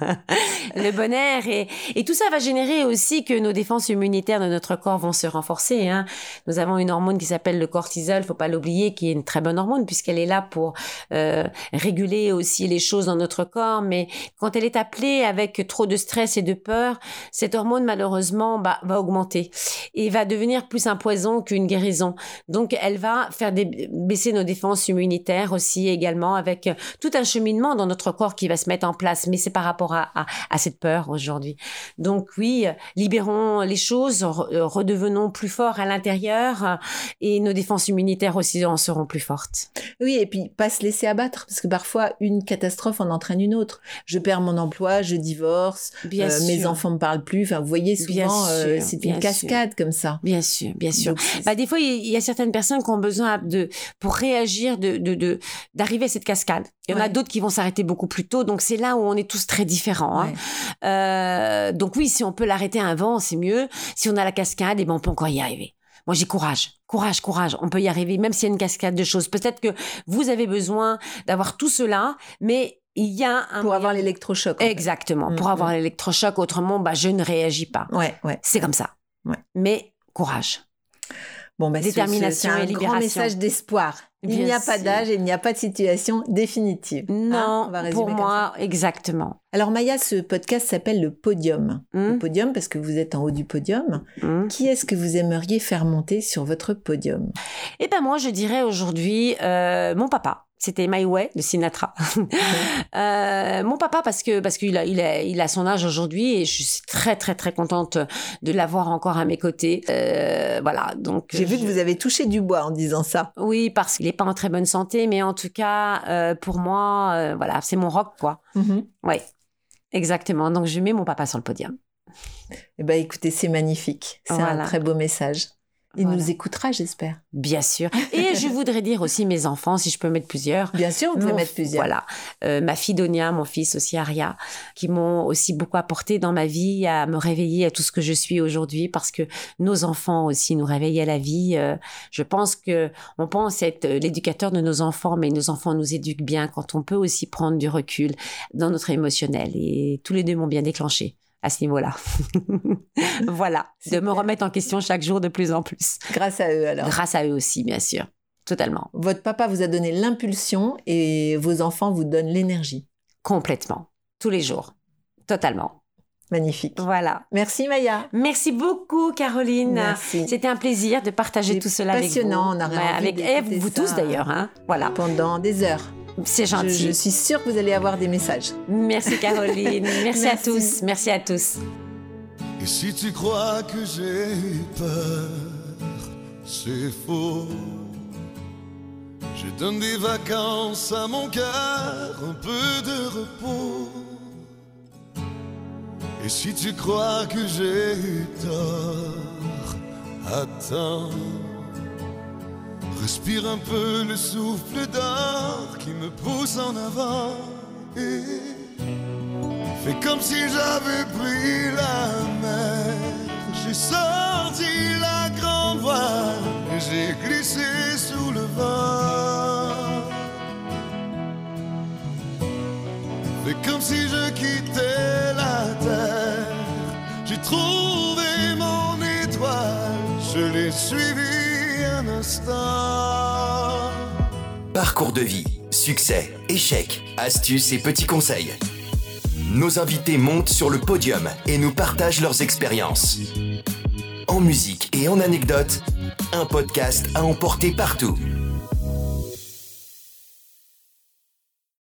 Le bon air. Et, et tout ça va générer aussi que nos défenses immunitaires de notre corps vont se renforcer. Hein. Nous avons une hormone qui s'appelle le cortisol, faut pas l'oublier, qui est une très bonne hormone puisqu'elle est là pour euh, réguler aussi les choses dans notre corps. Mais quand elle est appelée avec trop de stress et de peur, cette hormone malheureusement bah, va augmenter et va devenir plus un poison qu'une guérison. Donc, elle va faire des, baisser nos défenses immunitaires aussi également avec euh, tout un cheminement dans notre corps qui va se mettre en place. Mais c'est par rapport à, à, à cette peur aujourd'hui. Donc oui, euh, libérons les choses, re- euh, redevenons plus forts à l'intérieur euh, et nos défenses immunitaires aussi en seront plus fortes. Oui, et puis pas se laisser abattre, parce que parfois, une catastrophe en entraîne une autre. Je perds mon emploi, je divorce, Bien euh, sûr. mes enfants me parlent plus. Enfin, vous voyez, Bien souvent, euh, sûr, c'est bien une sûr. cascade comme ça. Bien sûr, bien sûr. Donc, c'est- Bah, des fois, il y, il y a certaines personnes qui ont besoin de, pour réagir, de, de, de, d'arriver à cette cascade. Il y en a Ouais. d'autres qui vont s'arrêter beaucoup plus tôt. Donc, c'est là où on est tous très différents. Hein. Ouais. Euh, donc oui, si on peut l'arrêter avant, c'est mieux. Si on a la cascade, eh ben, on peut encore y arriver. Moi, j'ai courage. Courage, courage. On peut y arriver, même s'il y a une cascade de choses. Peut-être que vous avez besoin d'avoir tout cela, mais il y a un Pour moyen- avoir l'électrochoc. en fait. Exactement. Mm, Pour avoir mm. l'électrochoc. Autrement, bah, je ne réagis pas. Ouais, ouais. C'est comme ça. Ouais. Mais courage. Bon, bah, Détermination c'est un et grand libération. message d'espoir. Il Bien n'y a pas sûr. d'âge et il n'y a pas de situation définitive. Non, Hein, on va résumer pour comme moi, exactement. Alors Maya, ce podcast s'appelle le Podium. Le Hum, podium parce que vous êtes en haut du podium. hum. Qui est-ce que vous aimeriez faire monter sur votre podium? Eh ben moi, je dirais aujourd'hui euh, mon papa. C'était My Way de Sinatra. euh, mon papa parce que parce qu'il a il a il a son âge aujourd'hui et je suis très très très contente de l'avoir encore à mes côtés. Euh, voilà, donc J'ai vu je- que vous avez touché du bois en disant ça. Oui, parce qu'il est pas en très bonne santé, mais en tout cas euh, pour moi, euh, voilà, c'est mon rock quoi. Mhm. Ouais, exactement. Donc je mets mon papa sur le podium. Eh ben, écoutez, c'est magnifique. C'est Voilà. un très beau message. Il Voilà. nous écoutera, j'espère. Bien sûr. Et je voudrais dire aussi mes enfants, si je peux mettre plusieurs. Bien sûr, vous pouvez Mon- mettre plusieurs. Voilà. Euh, ma fille Donia, mon fils aussi Aria, qui m'ont aussi beaucoup apporté dans ma vie, à me réveiller à tout ce que je suis aujourd'hui, parce que nos enfants aussi nous réveillent à la vie. Euh, je pense que on pense être l'éducateur de nos enfants, mais nos enfants nous éduquent bien quand on peut aussi prendre du recul dans notre émotionnel. Et tous les deux m'ont bien déclenché à ce niveau-là. Voilà. De Super. me remettre en question chaque jour de plus en plus. Grâce à eux, alors. Grâce à eux aussi, bien sûr. Totalement. Votre papa vous a donné l'impulsion et vos enfants vous donnent l'énergie. Complètement. Tous les jours. Totalement. Magnifique. Voilà. Merci Maya. Merci beaucoup, Caroline. Merci. C'était un plaisir de partager C'est tout cela avec vous. passionnant, on aurait envie avec d'écouter Ève, vous ça. tous d'ailleurs. Hein. Voilà. Pendant des heures. C'est Je, gentil. je suis sûre que vous allez avoir des messages. Merci, Caroline. Merci, à Merci. tous. Merci à tous. Et si tu crois que j'ai peur, c'est faux. Je donne des vacances à mon cœur, un peu de repos. Et si tu crois que j'ai eu tort, attends. Respire un peu le souffle d'or qui me pousse en avant. Et fais comme si j'avais pris la mer. J'ai sorti la grande voile et j'ai glissé sous le vent. Fais comme si je quittais la terre. J'ai trouvé mon étoile, je l'ai suivi un instant. Parcours de vie, succès, échecs, astuces et petits conseils. Nos invités montent sur le podium et nous partagent leurs expériences. En musique et en anecdotes, un podcast à emporter partout.